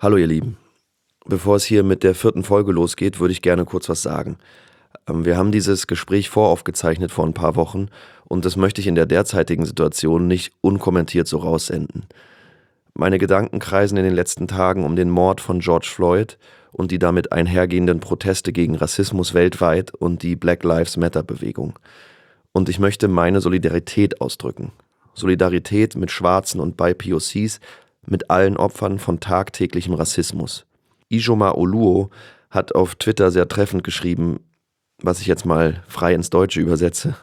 Hallo ihr Lieben, bevor es hier mit der 4. Folge losgeht, würde ich gerne kurz was sagen. Wir haben dieses Gespräch voraufgezeichnet vor ein paar Wochen und das möchte ich in der derzeitigen Situation nicht unkommentiert so raussenden. Meine Gedanken kreisen in den letzten Tagen um den Mord von George Floyd und die damit einhergehenden Proteste gegen Rassismus weltweit und die Black Lives Matter Bewegung. Und ich möchte meine Solidarität ausdrücken. Solidarität mit Schwarzen und BIPOCs, mit allen Opfern von tagtäglichem Rassismus. Ijoma Oluo hat auf Twitter sehr treffend geschrieben, was ich jetzt mal frei ins Deutsche übersetze.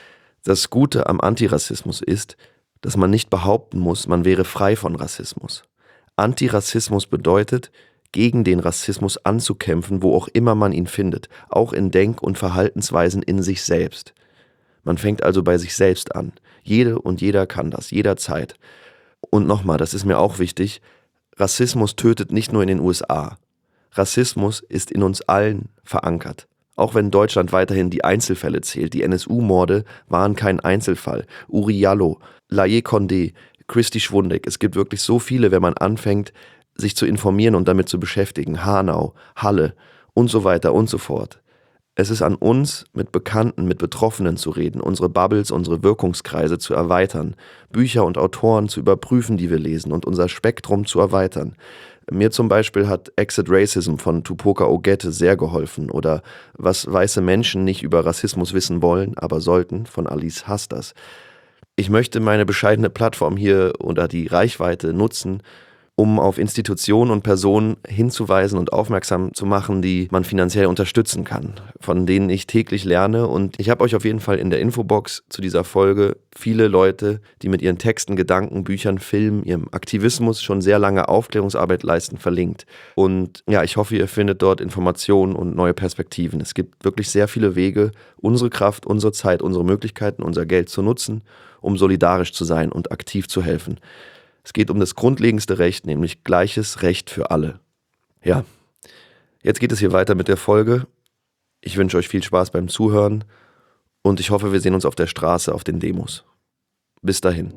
Das Gute am Antirassismus ist, dass man nicht behaupten muss, man wäre frei von Rassismus. Antirassismus bedeutet, gegen den Rassismus anzukämpfen, wo auch immer man ihn findet, auch in Denk- und Verhaltensweisen in sich selbst. Man fängt also bei sich selbst an. Jede und jeder kann das, jederzeit. Und nochmal, das ist mir auch wichtig, Rassismus tötet nicht nur in den USA. Rassismus ist in uns allen verankert. Auch wenn Deutschland weiterhin die Einzelfälle zählt. Die NSU-Morde waren kein Einzelfall. Uri Jallo, Laye Condé, Christy Schwundeck. Es gibt wirklich so viele, wenn man anfängt, sich zu informieren und damit zu beschäftigen. Hanau, Halle und so weiter und so fort. Es ist an uns, mit Bekannten, mit Betroffenen zu reden, unsere Bubbles, unsere Wirkungskreise zu erweitern, Bücher und Autoren zu überprüfen, die wir lesen und unser Spektrum zu erweitern. Mir zum Beispiel hat Exit Racism von Tupoka Ogette sehr geholfen oder Was weiße Menschen nicht über Rassismus wissen wollen, aber sollten von Alice Hastas. Ich möchte meine bescheidene Plattform hier oder die Reichweite nutzen, um auf Institutionen und Personen hinzuweisen und aufmerksam zu machen, die man finanziell unterstützen kann, von denen ich täglich lerne. Und ich habe euch auf jeden Fall in der Infobox zu dieser Folge viele Leute, die mit ihren Texten, Gedanken, Büchern, Filmen, ihrem Aktivismus schon sehr lange Aufklärungsarbeit leisten, verlinkt. Und ja, ich hoffe, ihr findet dort Informationen und neue Perspektiven. Es gibt wirklich sehr viele Wege, unsere Kraft, unsere Zeit, unsere Möglichkeiten, unser Geld zu nutzen, um solidarisch zu sein und aktiv zu helfen. Es geht um das grundlegendste Recht, nämlich gleiches Recht für alle. Ja, jetzt geht es hier weiter mit der Folge. Ich wünsche euch viel Spaß beim Zuhören und ich hoffe, wir sehen uns auf der Straße, auf den Demos. Bis dahin.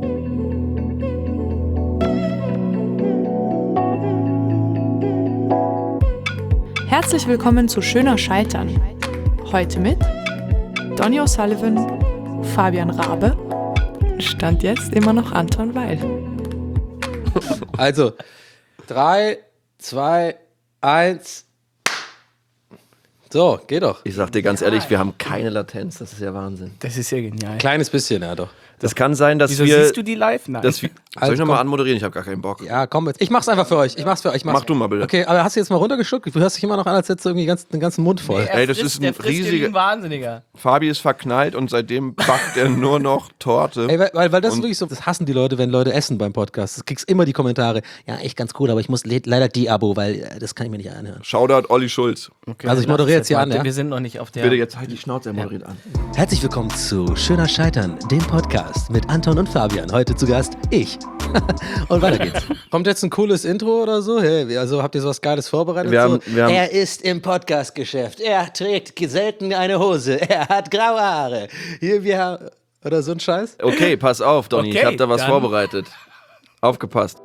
Herzlich willkommen zu Schöner Scheitern. Heute mit Donny O'Sullivan, Fabian Rabe, Stand jetzt immer noch Anton Weil. Also, 3, 2, 1. So, geht doch. Ich sag dir ganz ehrlich, wir haben keine Latenz, das ist ja Wahnsinn. Das ist ja genial. Kleines bisschen, ja doch. Das kann sein, dass Wieso wir... siehst du die live? Nein. Soll ich nochmal anmoderieren? Ich habe gar keinen Bock. Ja, komm jetzt. Ich mach's einfach für euch. Mach du mal bitte. Okay, aber hast du jetzt mal runtergeschluckt? Du hörst dich immer noch an, als hättest du irgendwie den ganzen Mund voll. Ey, das ist ein riesiger... Wahnsinniger. Fabi ist verknallt und seitdem backt er nur noch Torte. Ey, weil das ist wirklich so, das hassen die Leute, wenn Leute essen beim Podcast. Das kriegst immer die Kommentare. Ja, echt ganz cool, aber ich muss leider de-abo, weil das kann ich mir nicht anhören. Shoutout Olli Schulz. Okay, Also ich moderiere jetzt hier an, ja? Wir sind noch nicht auf der... Bitte jetzt halt die Schnauze, er moderiert an. Herzlich willkommen zu Schöner Scheitern, dem Podcast mit Anton und Fabian. Heute zu Gast ich. Und weiter geht's. Kommt jetzt ein cooles Intro oder so? Hey, also habt ihr sowas Geiles vorbereitet? Wir haben Er ist im Podcast-Geschäft. Er trägt selten eine Hose. Er hat graue Haare. Hier, wir haben... Oder so ein Scheiß? Okay, pass auf, Donny, ich Okay, habe da was dann- vorbereitet. Aufgepasst.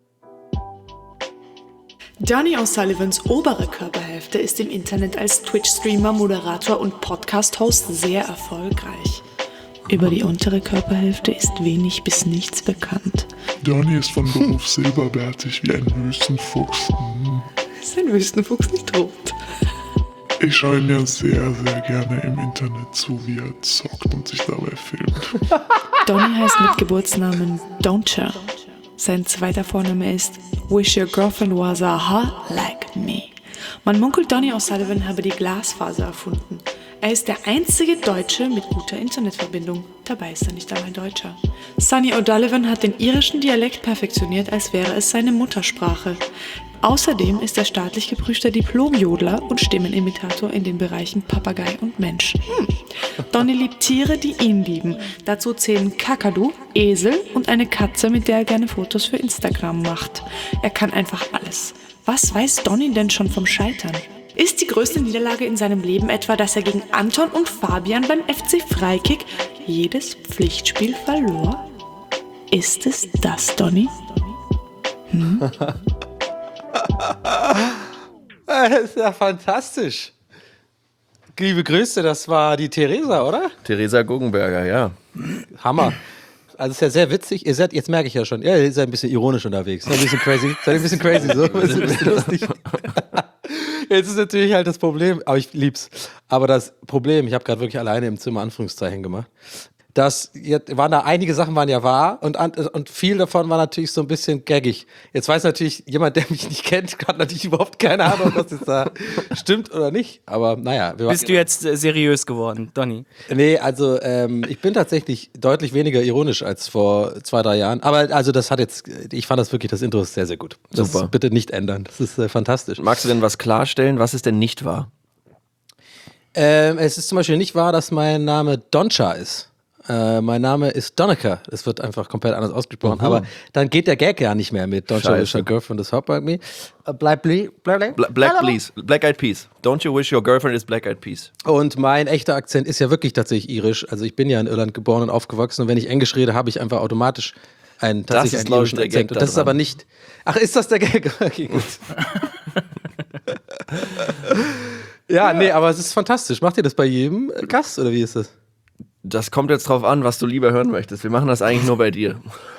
Donny O'Sullivans obere Körperhälfte ist im Internet als Twitch-Streamer, Moderator und Podcast-Host sehr erfolgreich. Über die untere Körperhälfte ist wenig bis nichts bekannt. Donny ist von Beruf silberbärtig wie ein Wüstenfuchs. Ist ein Wüstenfuchs nicht rot? Ich schaue ihm ja sehr, sehr gerne im Internet zu, wie er zockt und sich dabei filmt. Donny heißt mit Geburtsnamen Doncha. Sein zweiter Vorname ist Wish Your Girlfriend Was a Hot Like Me. Man munkelt, Donny O'Sullivan habe die Glasfaser erfunden. Er ist der einzige Deutsche mit guter Internetverbindung. Dabei ist er nicht einmal Deutscher. Sunny O'Sullivan hat den irischen Dialekt perfektioniert, als wäre es seine Muttersprache. Außerdem ist er staatlich geprüfter Diplom-Jodler und Stimmenimitator in den Bereichen Papagei und Mensch. Donny liebt Tiere, die ihn lieben. Dazu zählen Kakadu, Esel und eine Katze, mit der er gerne Fotos für Instagram macht. Er kann einfach alles. Was weiß Donny denn schon vom Scheitern? Ist die größte Niederlage in seinem Leben etwa, dass er gegen Anton und Fabian beim FC Freikick jedes Pflichtspiel verlor? Ist es das, Donny? Ja, das ist ja fantastisch. Liebe Grüße, das war die Theresa, oder? Theresa Guggenberger, ja. Hammer. Also ist ja sehr witzig. Ihr seid, jetzt merke ich ja schon, ihr seid ein bisschen ironisch unterwegs. Seid ein bisschen crazy. Seid ein bisschen crazy, so. Ein bisschen lustig. Jetzt ist natürlich halt das Problem, aber ich lieb's. Aber das Problem, ich habe gerade wirklich alleine im Zimmer Anführungszeichen gemacht. Waren da einige Sachen waren ja wahr und viel davon war natürlich so ein bisschen gaggig. Jetzt weiß natürlich jemand, der mich nicht kennt, hat natürlich überhaupt keine Ahnung, was jetzt da stimmt oder nicht. Aber naja. Bist du jetzt seriös geworden, Donny? Nee, also ich bin tatsächlich deutlich weniger ironisch als vor 2-3 Jahren. Aber also ich fand das wirklich, das Intro ist sehr, sehr gut. Das Super. bitte nicht ändern. Das ist fantastisch. Magst du denn was klarstellen? Was ist denn nicht wahr? Es ist zum Beispiel nicht wahr, dass mein Name Doncha ist. Mein Name ist Donica. Es wird einfach komplett anders ausgesprochen. Aber dann geht der Gag ja nicht mehr mit Don't You Wish Your Girlfriend is Hot Like Me. Black Eyed Peas. Don't you wish your girlfriend is Black Eyed Peas. Und mein echter Akzent ist ja wirklich tatsächlich irisch. Also ich bin ja in Irland geboren und aufgewachsen. Und wenn ich Englisch rede, habe ich einfach automatisch einen irischen Akzent. Und das ist aber nicht... Ach, ist das der Gag? Okay, gut. Ja, nee, aber es ist fantastisch. Macht ihr das bei jedem Gast oder wie ist das? Das kommt jetzt drauf an, was du lieber hören möchtest. Wir machen das eigentlich nur bei dir.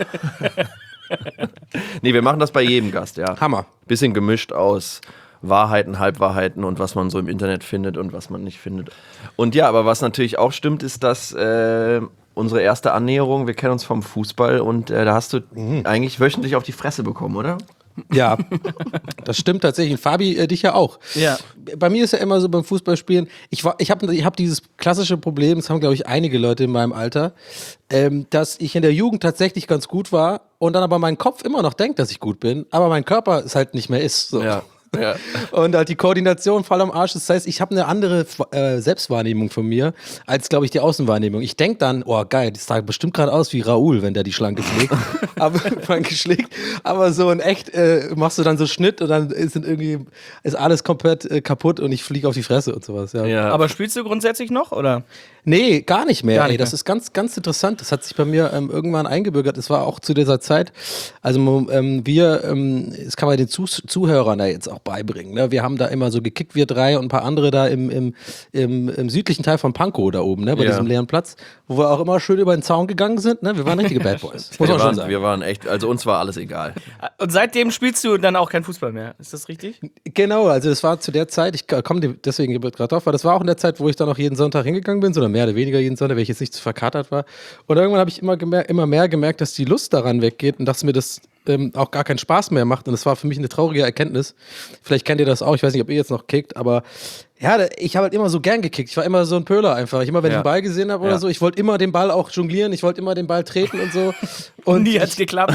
Nee, wir machen das bei jedem Gast, ja. Hammer. Bisschen gemischt aus Wahrheiten, Halbwahrheiten und was man so im Internet findet und was man nicht findet. Und ja, aber was natürlich auch stimmt, ist, dass unsere erste Annäherung, wir kennen uns vom Fußball und da hast du eigentlich wöchentlich auf die Fresse bekommen, oder? Ja, das stimmt tatsächlich. Und Fabi, dich ja auch. Ja. Bei mir ist ja immer so beim Fußballspielen, ich hab dieses klassische Problem, das haben, glaube ich, einige Leute in meinem Alter, dass ich in der Jugend tatsächlich ganz gut war und dann aber mein Kopf immer noch denkt, dass ich gut bin, aber mein Körper es halt nicht mehr ist. So. Ja. Ja. Und halt die Koordination voll am Arsch. Das heißt, ich habe eine andere Selbstwahrnehmung von mir, als, glaube ich, die Außenwahrnehmung. Ich denke dann, oh geil, das sah bestimmt gerade aus wie Raoul, wenn der die Schlange schlägt. Aber so in echt machst du dann so Schnitt und dann ist alles komplett kaputt und ich fliege auf die Fresse und sowas. Ja. Ja. Aber spielst du grundsätzlich noch, oder? Nee, gar nicht mehr. Gar nicht Ey, das mehr. ist ganz, ganz interessant. Das hat sich bei mir irgendwann eingebürgert. Es war auch zu dieser Zeit, also das kann man den Zuhörern da jetzt auch beibringen. Ne? Wir haben da immer so gekickt, wir drei und ein paar andere da im südlichen Teil von Pankow da oben, ne? Bei diesem leeren Platz, wo wir auch immer schön über den Zaun gegangen sind. Ne? Wir waren richtige Bad Boys. Muss man schon sagen. Wir waren echt, also uns war alles egal. Und seitdem spielst du dann auch kein Fußball mehr. Ist das richtig? Genau, also das war zu der Zeit, ich komme deswegen gerade drauf, weil das war auch in der Zeit, wo ich dann auch jeden Sonntag hingegangen bin, sondern mehr oder weniger jeden Sonntag, weil ich jetzt nicht zu verkatert war. Und irgendwann habe ich immer mehr gemerkt, dass die Lust daran weggeht und dass mir das auch gar keinen Spaß mehr macht. Und das war für mich eine traurige Erkenntnis. Vielleicht kennt ihr das auch, ich weiß nicht, ob ihr jetzt noch kickt, aber ja, ich habe halt immer so gern gekickt. Ich war immer so ein Pöhler einfach. Wenn ich einen Ball gesehen habe oder so, ich wollte immer den Ball auch jonglieren, ich wollte immer den Ball treten und so. Und nie hat's geklappt.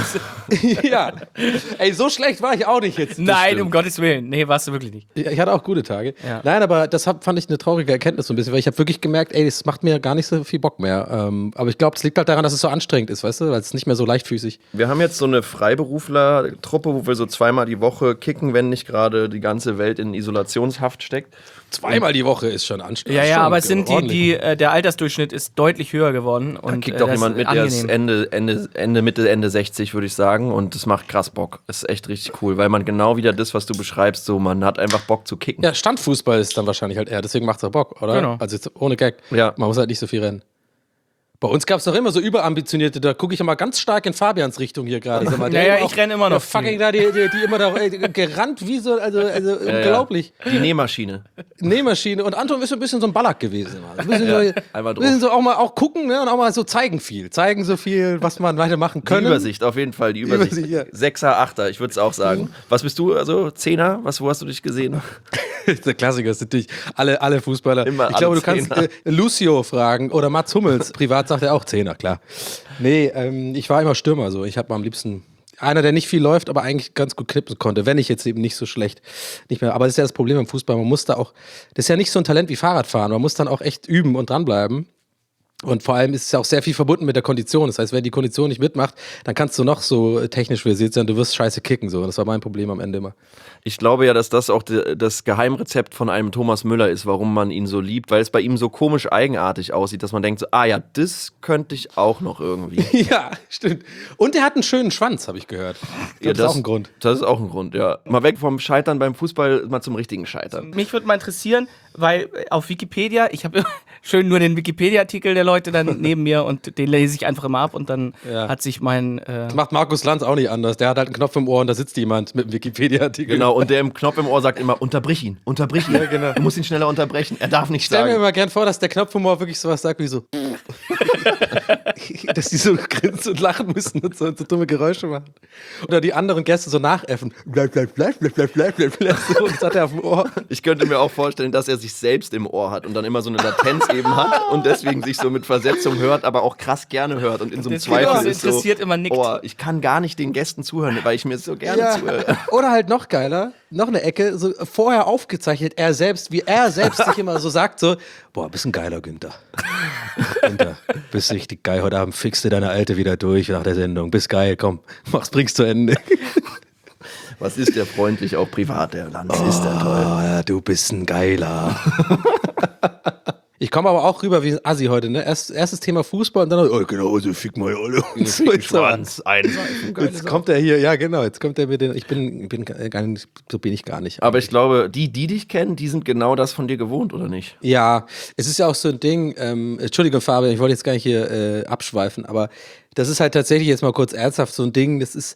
Ja. Ey, so schlecht war ich auch nicht jetzt. Nein, um Gottes Willen. Nee, warst du wirklich nicht. Ich hatte auch gute Tage. Ja. Nein, aber das fand ich eine traurige Erkenntnis so ein bisschen, weil ich habe wirklich gemerkt, ey, das macht mir gar nicht so viel Bock mehr. Aber ich glaube, es liegt halt daran, dass es so anstrengend ist, weißt du, weil es nicht mehr so leichtfüßig. Wir haben jetzt so eine Freiberufler-Truppe, wo wir so 2-mal die Woche kicken, wenn nicht gerade die ganze Welt in Isolationshaft steckt. 2-mal die Woche ist schon anstrengend. Ja, aber es sind der Altersdurchschnitt ist deutlich höher geworden. Da Und kickt auch das jemand ist mit, der ist angenehm. Ende 60, würde ich sagen. Und das macht krass Bock. Das ist echt richtig cool, weil man genau wieder das, was du beschreibst, so man hat einfach Bock zu kicken. Ja, Standfußball ist dann wahrscheinlich halt eher, deswegen macht's auch Bock, oder? Genau. Also jetzt ohne Gag. Ja. Man muss halt nicht so viel rennen. Bei uns gab es doch immer so überambitionierte, da gucke ich immer ganz stark in Fabians Richtung hier gerade. Ich renne immer noch. Fucking da, die immer da gerannt wie so, also unglaublich. Die Nähmaschine. Nähmaschine und Anton ist so ein bisschen so ein Ballack gewesen. Ein bisschen, Einmal drauf. bisschen so auch gucken, ne, und auch mal so zeigen so viel, was man weiter machen können. Die Übersicht, auf jeden Fall, die Übersicht. Ja. 6er, 8er, ich würde es auch sagen. Was bist du, also 10er? Wo hast du dich gesehen? Der Klassiker ist natürlich alle Fußballer. Immer ich glaube, alle du kannst Zehner. Lucio fragen oder Mats Hummels. Privat sagt er auch Zehner, klar. Nee, ich war immer Stürmer so. Ich habe am liebsten einer, der nicht viel läuft, aber eigentlich ganz gut knippen konnte, wenn ich jetzt eben nicht so schlecht nicht mehr. Aber das ist ja das Problem beim Fußball. Man muss da auch, das ist ja nicht so ein Talent wie Fahrradfahren. Man muss dann auch echt üben und dranbleiben. Und vor allem ist es ja auch sehr viel verbunden mit der Kondition. Das heißt, wenn die Kondition nicht mitmacht, dann kannst du noch so technisch versiert sein, du wirst scheiße kicken. So. Das war mein Problem am Ende immer. Ich glaube ja, dass das auch das Geheimrezept von einem Thomas Müller ist, warum man ihn so liebt, weil es bei ihm so komisch eigenartig aussieht, dass man denkt so, das könnte ich auch noch irgendwie. Ja, stimmt. Und er hat einen schönen Schwanz, habe ich gehört. Das ist auch ein Grund. Das ist auch ein Grund, ja. Mal weg vom Scheitern beim Fußball, mal zum richtigen Scheitern. Mich würde mal interessieren, weil auf Wikipedia, ich habe schön nur den Wikipedia-Artikel der Leute dann neben mir und den lese ich einfach immer ab und dann hat sich mein... Das macht Markus Lanz auch nicht anders. Der hat halt einen Knopf im Ohr und da sitzt jemand mit einem Wikipedia-Artikel. Genau, und der im Knopf im Ohr sagt immer, unterbrich ihn. Ja, genau. Du musst ihn schneller unterbrechen, er darf nicht sagen. Ich stelle mir immer gern vor, dass der Knopf im Ohr wirklich sowas sagt wie so... dass die so grinsen und lachen müssen und so dumme Geräusche machen. Oder die anderen Gäste so nachäffen. Bleib. So, das hat er auf dem Ohr. Ich könnte mir auch vorstellen, dass er sich selbst im Ohr hat und dann immer so eine Latenz eben hat und deswegen sich so mit Versetzung hört, aber auch krass gerne hört und in so einem Zweifel ist interessiert so, immer nickt. Ich kann gar nicht den Gästen zuhören, weil ich mir so gerne zuhöre. Oder halt noch geiler, noch eine Ecke, so vorher aufgezeichnet, wie er selbst sich immer so sagt, so, bist ein geiler Günther. Günther, bist richtig geil, heute Abend fixst du deine Alte wieder durch nach der Sendung, bist geil, komm, bring's zu Ende. Was ist der freundlich auch privat, der Lanz ist der toll. Ja, du bist ein Geiler. Ich komme aber auch rüber wie ein Assi heute, ne? Erstes Thema Fußball und dann, genau, also fick mal alle. Schwanz, einseifen. Jetzt kommt er hier, ja genau, jetzt kommt er mit den, so bin ich gar nicht. Aber ich glaube, die dich kennen, die sind genau das von dir gewohnt, oder nicht? Ja, es ist ja auch so ein Ding, Entschuldigung Fabian, ich wollte jetzt gar nicht hier abschweifen, aber das ist halt tatsächlich jetzt mal kurz ernsthaft so ein Ding, das ist,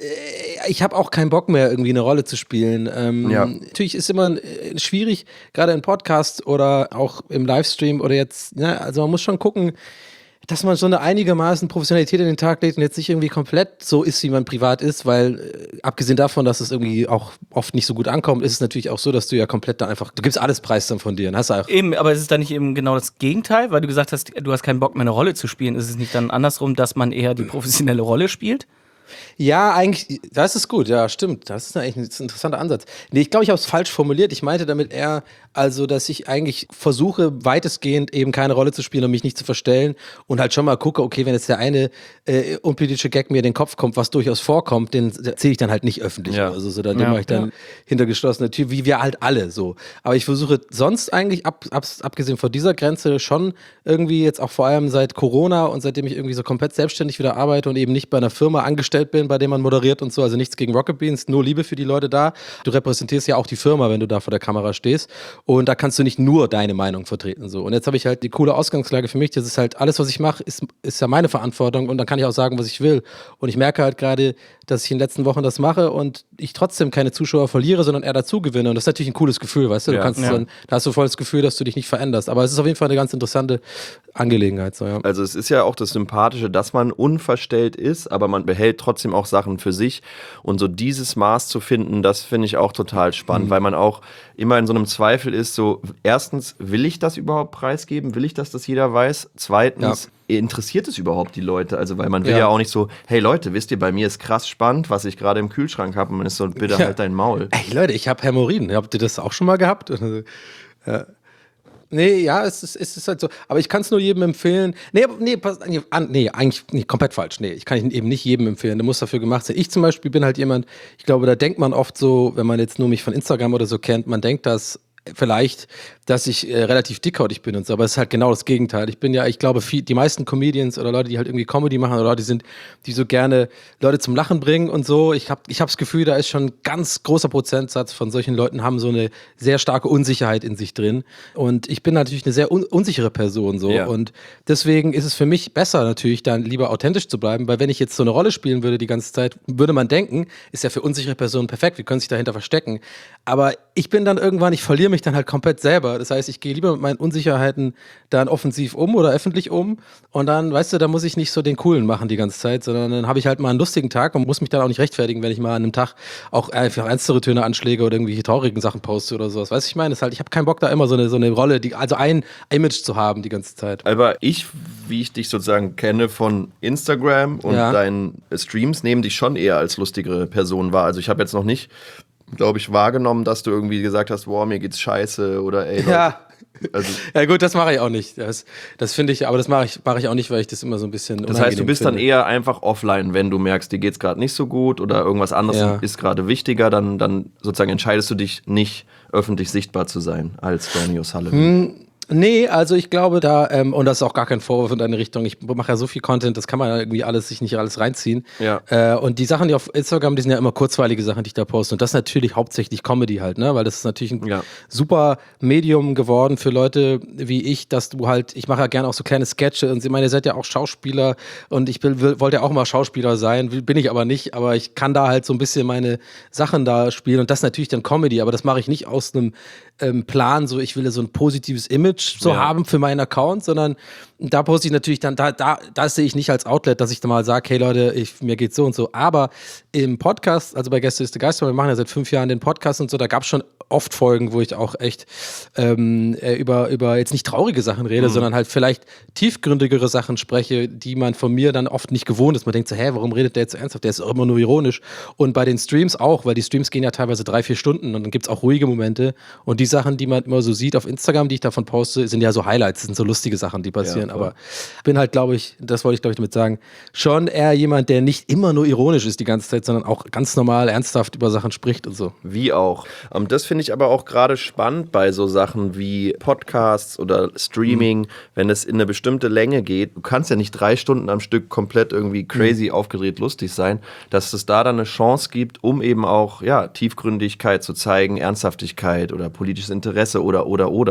ich habe auch keinen Bock mehr, irgendwie eine Rolle zu spielen. Natürlich ist immer schwierig, gerade im Podcast oder auch im Livestream oder jetzt, ne, also man muss schon gucken, dass man so eine einigermaßen Professionalität in den Tag legt und jetzt nicht irgendwie komplett so ist, wie man privat ist, weil abgesehen davon, dass es irgendwie auch oft nicht so gut ankommt, ist es natürlich auch so, dass du ja komplett da einfach, du gibst alles preis dann von dir. Hast du auch eben, aber ist es dann nicht eben genau das Gegenteil, weil du gesagt hast, du hast keinen Bock mehr eine Rolle zu spielen, ist es nicht dann andersrum, dass man eher die professionelle Rolle spielt? Ja, eigentlich, das ist gut, ja, stimmt. Das ist eigentlich ein interessanter Ansatz. Nee, ich glaube, ich habe es falsch formuliert. Ich meinte damit eher, also, dass ich eigentlich versuche, weitestgehend eben keine Rolle zu spielen und mich nicht zu verstellen und halt schon mal gucke, okay, wenn jetzt der eine unpolitische Gag mir in den Kopf kommt, was durchaus vorkommt, den erzähle ich dann halt nicht öffentlich. Ja. Also, so, dann mache ich dann hinter geschlossener Tür, wie wir halt alle so. Aber ich versuche sonst eigentlich, abgesehen von dieser Grenze, schon irgendwie jetzt auch vor allem seit Corona und seitdem ich irgendwie so komplett selbstständig wieder arbeite und eben nicht bei einer Firma angestellt bin, bei dem man moderiert und so, also nichts gegen Rocket Beans, nur Liebe für die Leute da. Du repräsentierst ja auch die Firma, wenn du da vor der Kamera stehst und da kannst du nicht nur deine Meinung vertreten. So. Und jetzt habe ich halt die coole Ausgangslage für mich, das ist halt alles, was ich mache, ist ja meine Verantwortung und dann kann ich auch sagen, was ich will. Und ich merke halt gerade, dass ich in den letzten Wochen das mache und ich trotzdem keine Zuschauer verliere, sondern eher dazu gewinne und das ist natürlich ein cooles Gefühl, weißt du, du kannst dann, da hast du voll das Gefühl, dass du dich nicht veränderst, aber es ist auf jeden Fall eine ganz interessante Angelegenheit. So, ja. Also es ist ja auch das Sympathische, dass man unverstellt ist, aber man behält trotzdem auch Sachen für sich und so dieses Maß zu finden, das finde ich auch total spannend, weil man auch immer in so einem Zweifel ist, so erstens, will ich das überhaupt preisgeben, will ich, dass das jeder weiß, zweitens, interessiert es überhaupt die Leute, also weil man will ja auch nicht so, hey Leute, wisst ihr, bei mir ist krass spannend, was ich gerade im Kühlschrank habe und man ist so, bitte halt dein Maul. Ey Leute, ich habe Hämorrhoiden, habt ihr das auch schon mal gehabt? Ja. Nee, ja, es ist halt so. Aber ich kann es nur jedem empfehlen. Eigentlich komplett falsch. Nee, ich kann ihn eben nicht jedem empfehlen. Der muss dafür gemacht sein. Ich zum Beispiel bin halt jemand, ich glaube, da denkt man oft so, wenn man jetzt nur mich von Instagram oder so kennt, man denkt das vielleicht, dass ich relativ dickhäutig bin und so, aber es ist halt genau das Gegenteil. Ich bin ja, ich glaube, die meisten Comedians oder Leute, die halt irgendwie Comedy machen oder Leute sind, die so gerne Leute zum Lachen bringen und so, ich hab das Gefühl, da ist schon ein ganz großer Prozentsatz von solchen Leuten haben so eine sehr starke Unsicherheit in sich drin und ich bin natürlich eine sehr unsichere Person so und deswegen ist es für mich besser natürlich dann lieber authentisch zu bleiben, weil wenn ich jetzt so eine Rolle spielen würde die ganze Zeit, würde man denken, ist ja für unsichere Personen perfekt, wir können sich dahinter verstecken, aber ich bin dann irgendwann, ich verliere mich dann halt komplett selber. Das heißt, ich gehe lieber mit meinen Unsicherheiten dann offensiv um oder öffentlich um und dann, weißt du, da muss ich nicht so den Coolen machen die ganze Zeit, sondern dann habe ich halt mal einen lustigen Tag und muss mich dann auch nicht rechtfertigen, wenn ich mal an einem Tag auch einfach ernstere Töne anschläge oder irgendwelche traurigen Sachen poste oder sowas. Weißt du, ich meine, das halt, ich habe keinen Bock da immer so eine Rolle, also ein Image zu haben die ganze Zeit. Aber wie ich dich sozusagen kenne von Instagram und deinen Streams, nehmen dich schon eher als lustigere Person wahr. Also ich habe jetzt noch nicht, glaube ich, wahrgenommen, dass du irgendwie gesagt hast, boah, mir geht's scheiße oder ey, Leute. Ja, Also, Ja gut, das mache ich auch nicht. Das finde ich, aber das mache ich auch nicht, weil ich das immer so ein bisschen das heißt, du bist finde. dann eher einfach offline, wenn du merkst, dir geht's gerade nicht so gut oder irgendwas anderes ist gerade wichtiger, dann sozusagen entscheidest du dich nicht, öffentlich sichtbar zu sein als Donny O'Sullivan. Nee, also ich glaube da, und das ist auch gar kein Vorwurf in deine Richtung, ich mache ja so viel Content, das kann man ja irgendwie sich nicht alles reinziehen. Ja. Und die Sachen, die auf Instagram, die sind ja immer kurzweilige Sachen, die ich da poste. Und das ist natürlich hauptsächlich Comedy halt, ne? Weil das ist natürlich ein super Medium geworden für Leute wie ich, dass du halt, ich mache ja gerne auch so kleine Sketche und ich meine, ihr seid ja auch Schauspieler und ich wollte ja auch mal Schauspieler sein, bin ich aber nicht, aber ich kann da halt so ein bisschen meine Sachen da spielen und das ist natürlich dann Comedy, aber das mache ich nicht aus einem Plan, so ich will so ein positives Image haben für meinen Account, sondern da poste ich natürlich dann, da sehe ich nicht als Outlet, dass ich da mal sage, hey Leute, mir geht's so und so, aber im Podcast, also bei Gäste ist der Geist, wir machen ja seit 5 Jahren den Podcast und so, da gab es schon oft Folgen, wo ich auch echt über jetzt nicht traurige Sachen rede, sondern halt vielleicht tiefgründigere Sachen spreche, die man von mir dann oft nicht gewohnt ist. Man denkt so, warum redet der jetzt so ernsthaft? Der ist immer nur ironisch. Und bei den Streams auch, weil die Streams gehen ja teilweise 3-4 Stunden und dann gibt es auch ruhige Momente. Und die Sachen, die man immer so sieht auf Instagram, die ich davon poste, sind ja so Highlights, das sind so lustige Sachen, die passieren. Aber ich bin halt, glaube ich, das wollte ich, glaube ich, damit sagen, schon eher jemand, der nicht immer nur ironisch ist die ganze Zeit, sondern auch ganz normal, ernsthaft über Sachen spricht und so. Wie auch. Das finde ich aber auch gerade spannend bei so Sachen wie Podcasts oder Streaming, wenn es in eine bestimmte Länge geht. Du kannst ja nicht 3 Stunden am Stück komplett irgendwie crazy, aufgedreht, lustig sein, dass es da dann eine Chance gibt, um eben auch Tiefgründigkeit zu zeigen, Ernsthaftigkeit oder politisches Interesse oder.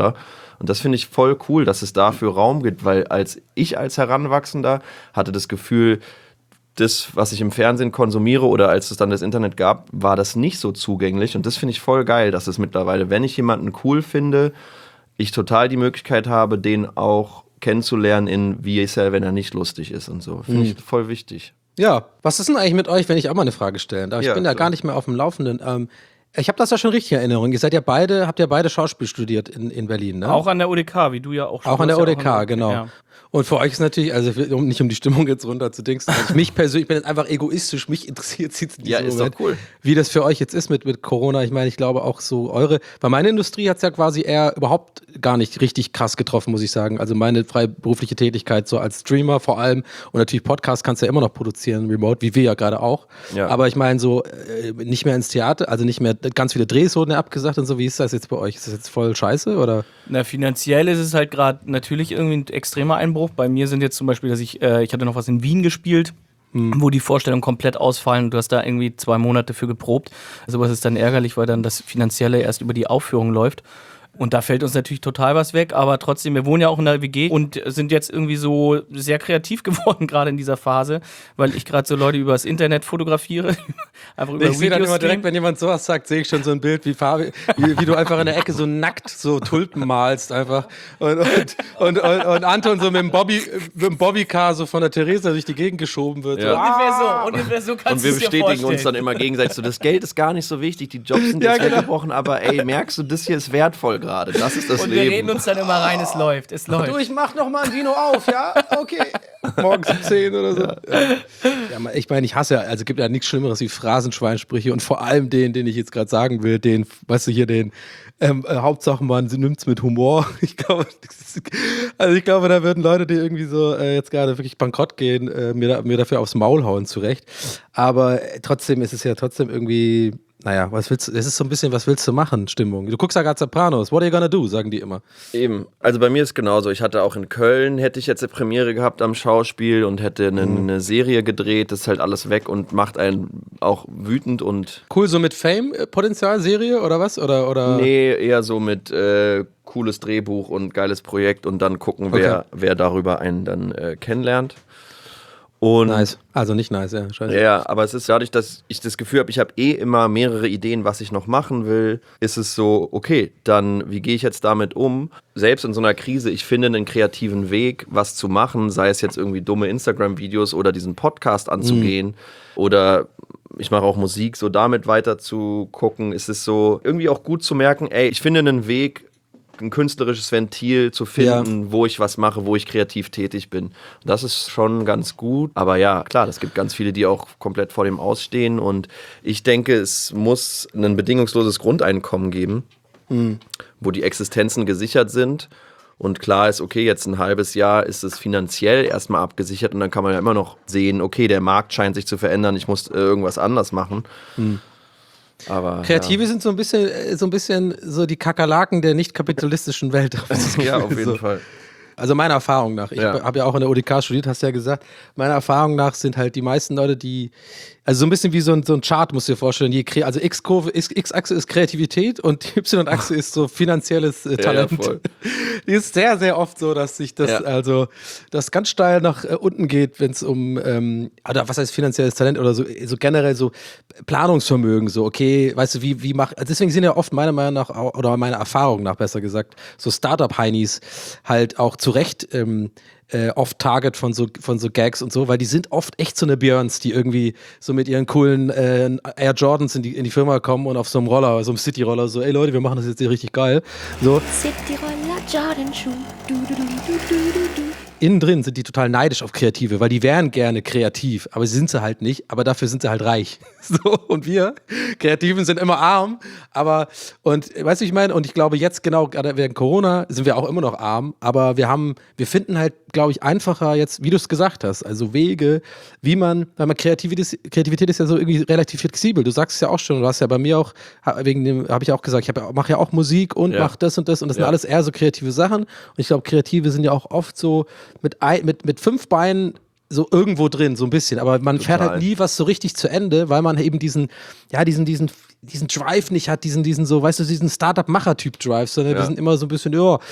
Und das finde ich voll cool, dass es dafür Raum gibt, weil als Heranwachsender hatte das Gefühl, das, was ich im Fernsehen konsumiere oder als es dann das Internet gab, war das nicht so zugänglich. Und das finde ich voll geil, dass es mittlerweile, wenn ich jemanden cool finde, ich total die Möglichkeit habe, den auch kennenzulernen wie ist er, wenn er nicht lustig ist und so. Finde ich voll wichtig. Ja, was ist denn eigentlich mit euch, wenn ich auch mal eine Frage stellen darf? Ich bin ja gar nicht mehr auf dem Laufenden. Ich habe das ja schon richtig in Erinnerung. Habt ja beide Schauspiel studiert in Berlin, ne? Auch an der UDK, wie du ja auch schon. Auch an der UDK, genau. Ja. Und für euch ist natürlich, also nicht um die Stimmung jetzt runter zu dingsen, also mich persönlich, ich bin jetzt einfach egoistisch, mich interessiert es jetzt nicht. Ja, ist doch cool. Wie das für euch jetzt ist mit Corona. Ich meine, ich glaube auch so bei meiner Industrie hat es ja quasi eher überhaupt gar nicht richtig krass getroffen, muss ich sagen. Also meine freiberufliche Tätigkeit so als Streamer vor allem und natürlich Podcast kannst du ja immer noch produzieren, remote, wie wir ja gerade auch. Ja. Aber ich meine so, nicht mehr ins Theater, also nicht mehr, ganz viele Drehs wurden ja abgesagt und so. Wie ist das jetzt bei euch? Ist das jetzt voll scheiße oder? Na, finanziell ist es halt gerade natürlich irgendwie ein extremer Einbruch. Bei mir sind jetzt zum Beispiel, dass ich hatte noch was in Wien gespielt, wo die Vorstellungen komplett ausfallen und du hast da irgendwie 2 Monate für geprobt. Sowas ist dann ärgerlich, weil dann das Finanzielle erst über die Aufführung läuft. Und da fällt uns natürlich total was weg, aber trotzdem, wir wohnen ja auch in der WG und sind jetzt irgendwie so sehr kreativ geworden, gerade in dieser Phase, weil ich gerade so Leute übers Internet fotografiere. Einfach über ich sehe dann immer direkt, wenn jemand sowas sagt, sehe ich schon so ein Bild, wie du einfach in der Ecke so nackt so Tulpen malst einfach. Und Anton so mit dem Bobbycar so von der Theresa durch die Gegend geschoben wird. Ja. So. Ungefähr so kannst du es dir vorstellen. Und wir bestätigen uns dann immer gegenseitig so, das Geld ist gar nicht so wichtig, die Jobs sind jetzt weggebrochen, aber ey, merkst du, das hier ist wertvoel gerade. Das ist das Leben. Und wir reden uns dann immer rein, es läuft. Du, ich mach noch mal ein Vino auf, ja? Okay. Morgens um 10 oder so. Ja, ich meine, ich hasse ja, also es gibt ja nichts Schlimmeres wie Phrasenschweinsprüche und vor allem den ich jetzt gerade sagen will, Hauptsache man nimmt's mit Humor. Ich glaube, da würden Leute, die irgendwie so jetzt gerade wirklich bankrott gehen, mir dafür aufs Maul hauen, zurecht. Aber trotzdem ist es ja trotzdem irgendwie, naja, es ist so ein bisschen, was willst du machen, Stimmung. Du guckst ja gerade Sopranos, what are you gonna do, sagen die immer. Eben, also bei mir ist genauso. Ich hatte auch in Köln, hätte ich jetzt eine Premiere gehabt am Schauspiel und hätte eine Serie gedreht, das ist halt alles weg und macht einen auch wütend und... Cool, so mit Fame-Potenzial-Serie oder was? Oder? Nee, eher so mit cooles Drehbuch und geiles Projekt und dann gucken, wer darüber einen dann kennenlernt. Und nice. Also nicht nice, ja. Scheiße. Ja, aber es ist dadurch, dass ich das Gefühl habe, ich habe immer mehrere Ideen, was ich noch machen will, ist es so, okay, dann wie gehe ich jetzt damit um? Selbst in so einer Krise, ich finde einen kreativen Weg, was zu machen, sei es jetzt irgendwie dumme Instagram-Videos oder diesen Podcast anzugehen oder ich mache auch Musik, so damit weiter zu gucken, ist es so irgendwie auch gut zu merken, ey, ich finde einen Weg, ein künstlerisches Ventil zu finden, wo ich was mache, wo ich kreativ tätig bin. Das ist schon ganz gut. Aber ja, klar, es gibt ganz viele, die auch komplett vor dem Ausstehen. Und ich denke, es muss ein bedingungsloses Grundeinkommen geben, wo die Existenzen gesichert sind und klar ist, okay, jetzt ein halbes Jahr ist es finanziell erstmal abgesichert und dann kann man ja immer noch sehen, okay, der Markt scheint sich zu verändern, ich muss irgendwas anders machen. Aber Kreative sind so ein bisschen so die Kakerlaken der nicht kapitalistischen Welt. Ja, auf jeden Fall. Also meiner Erfahrung nach, ich Ja. habe ja auch in der UDK studiert, hast du ja gesagt, meiner Erfahrung nach sind halt die meisten Leute, die, also so ein bisschen wie so ein Chart, musst du dir vorstellen, also X-Achse ist Kreativität und die Y-Achse ist so finanzielles Talent. Ja, voll. Die ist sehr, sehr oft so, dass sich das, also das ganz steil nach unten geht, wenn es um, oder was heißt finanzielles Talent oder so generell so Planungsvermögen, so, okay, weißt du, also deswegen sind ja oft meiner Meinung nach, oder meiner Erfahrung nach besser gesagt, so Startup-Heinis halt auch zu Recht oft Target von so Gags und so, weil die sind oft echt so eine Björns, die irgendwie so mit ihren coolen Air Jordans in die Firma kommen und auf so einem Roller, so einem City-Roller, so, ey Leute, wir machen das jetzt hier richtig geil. So. City-Roller, Jordan-Schuh. Du, du, du, du, du, du. Innen drin sind die total neidisch auf Kreative, weil die wären gerne kreativ, aber sie sind sie halt nicht, aber dafür sind sie halt reich. So, und wir Kreativen sind immer arm, und weißt du, ich meine, und ich glaube jetzt genau, gerade während Corona sind wir auch immer noch arm, aber wir finden halt, glaube ich, einfacher jetzt, wie du es gesagt hast, also Wege, weil man Kreativität ist ja so irgendwie relativ flexibel, du sagst es ja auch schon, du hast ja bei mir auch, wegen dem, habe ich auch gesagt, ich mache ja auch Musik und mache das und das und das sind alles eher so kreative Sachen und ich glaube, Kreative sind ja auch oft so mit 5 Beinen so irgendwo drin, so ein bisschen, aber man fährt halt nie was so richtig zu Ende, weil man eben diesen Drive nicht hat, diesen so, weißt du, diesen Startup-Macher-Typ-Drive, sondern wir sind immer so ein bisschen,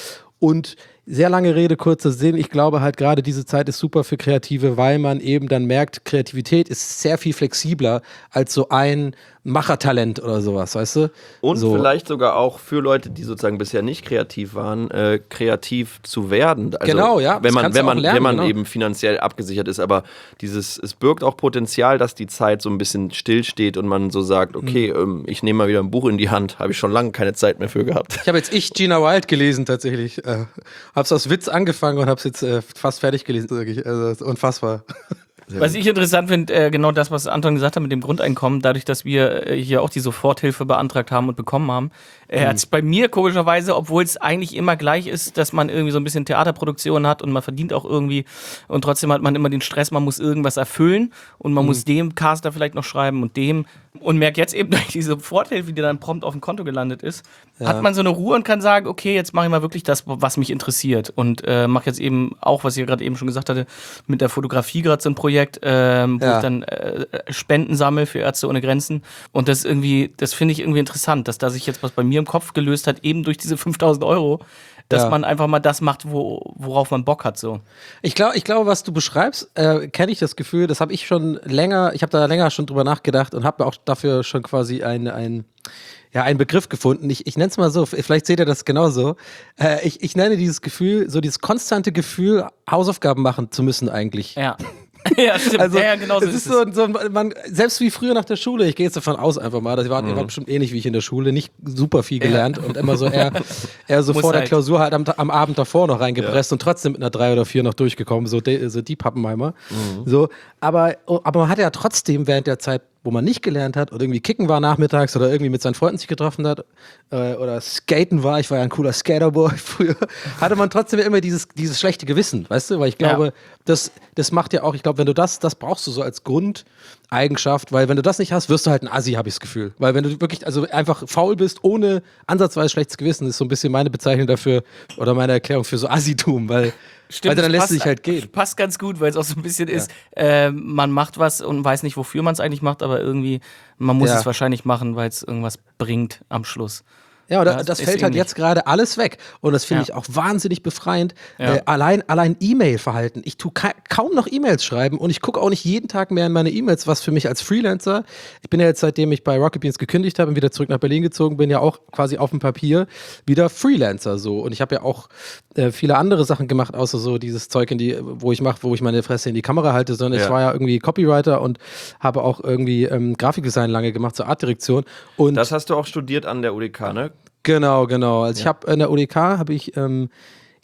und sehr lange Rede, kurzer Sinn, ich glaube halt gerade diese Zeit ist super für Kreative, weil man eben dann merkt, Kreativität ist sehr viel flexibler als so ein Machertalent oder sowas, weißt du? Und so. vielleicht sogar auch für Leute, die sozusagen bisher nicht kreativ waren, kreativ zu werden. Also Genau, ja. Wenn man genau. eben finanziell abgesichert ist, aber es birgt auch Potenzial, dass die Zeit so ein bisschen stillsteht und man so sagt, okay, ich nehme mal wieder ein Buch in die Hand, habe ich schon lange keine Zeit mehr für gehabt. Ich habe jetzt Gina Wild gelesen tatsächlich. Hab's aus Witz angefangen und hab's jetzt fast fertig gelesen. Wirklich. Also, das ist unfassbar. Was ich interessant finde, genau das, was Anton gesagt hat mit dem Grundeinkommen, dadurch, dass wir hier auch die Soforthilfe beantragt haben und bekommen haben, hat es bei mir komischerweise, obwohl es eigentlich immer gleich ist, dass man irgendwie so ein bisschen Theaterproduktion hat und man verdient auch irgendwie und trotzdem hat man immer den Stress, man muss irgendwas erfüllen und man muss dem Caster vielleicht noch schreiben und merkt jetzt eben durch diese Soforthilfe, die dann prompt auf dem Konto gelandet ist, hat man so eine Ruhe und kann sagen, okay, jetzt mache ich mal wirklich das, was mich interessiert und mache jetzt eben auch, was ihr gerade eben schon gesagt hatte, mit der Fotografie gerade so ein Projekt, wo ich dann Spenden sammle für Ärzte ohne Grenzen und das finde ich irgendwie interessant, dass da sich jetzt was bei mir im Kopf gelöst hat, eben durch diese 5.000 €, dass man einfach mal das macht, worauf man Bock hat. So. Ich glaube, was du beschreibst, kenne ich das Gefühl, das habe ich schon länger, ich habe da länger schon drüber nachgedacht und habe auch dafür schon quasi einen Begriff gefunden. Ich nenne es mal so, vielleicht seht ihr das genauso. Ich nenne dieses Gefühl, so dieses konstante Gefühl, Hausaufgaben machen zu müssen eigentlich. Ja. Ja, stimmt. Also, ja, genau so es ist so man, selbst wie früher nach der Schule, ich gehe jetzt davon aus einfach mal, ihr wart bestimmt ähnlich wie ich in der Schule, nicht super viel gelernt und immer so eher so vor der Klausur halt am Abend davor noch reingepresst und trotzdem mit einer 3 oder 4 noch durchgekommen, so die Pappenheimer. So, aber man hat ja trotzdem während der Zeit, wo man nicht gelernt hat oder irgendwie kicken war nachmittags oder irgendwie mit seinen Freunden sich getroffen hat oder skaten war, ich war ja ein cooler Skaterboy früher, hatte man trotzdem immer dieses schlechte Gewissen, weißt du, weil ich glaube, das macht ja auch, ich glaube, wenn du das brauchst du so als Grundeigenschaft, weil wenn du das nicht hast, wirst du halt ein Assi, habe ich das Gefühl, weil wenn du wirklich also einfach faul bist, ohne ansatzweise schlechtes Gewissen, ist so ein bisschen meine Bezeichnung dafür oder meine Erklärung für so Assitum, weil Stimmt, dann lässt es sich halt gehen. Passt ganz gut, weil es auch so ein bisschen ist, man macht was und weiß nicht, wofür man es eigentlich macht, aber irgendwie, man muss es wahrscheinlich machen, weil es irgendwas bringt am Schluss. Ja, oder das fällt halt jetzt gerade alles weg. Und das finde ich auch wahnsinnig befreiend. Ja. Allein E-Mail-Verhalten. Ich tue kaum noch E-Mails schreiben und ich gucke auch nicht jeden Tag mehr in meine E-Mails, was für mich als Freelancer, ich bin ja jetzt, seitdem ich bei Rocket Beans gekündigt habe und wieder zurück nach Berlin gezogen bin, ja auch quasi auf dem Papier wieder Freelancer so. Und ich habe ja auch viele andere Sachen gemacht, außer so dieses Zeug, wo ich meine Fresse in die Kamera halte, sondern ich war ja irgendwie Copywriter und habe auch irgendwie Grafikdesign lange gemacht, zur Artdirektion. Und das hast du auch studiert an der UDK, ne? Genau. Also ich habe in der UDK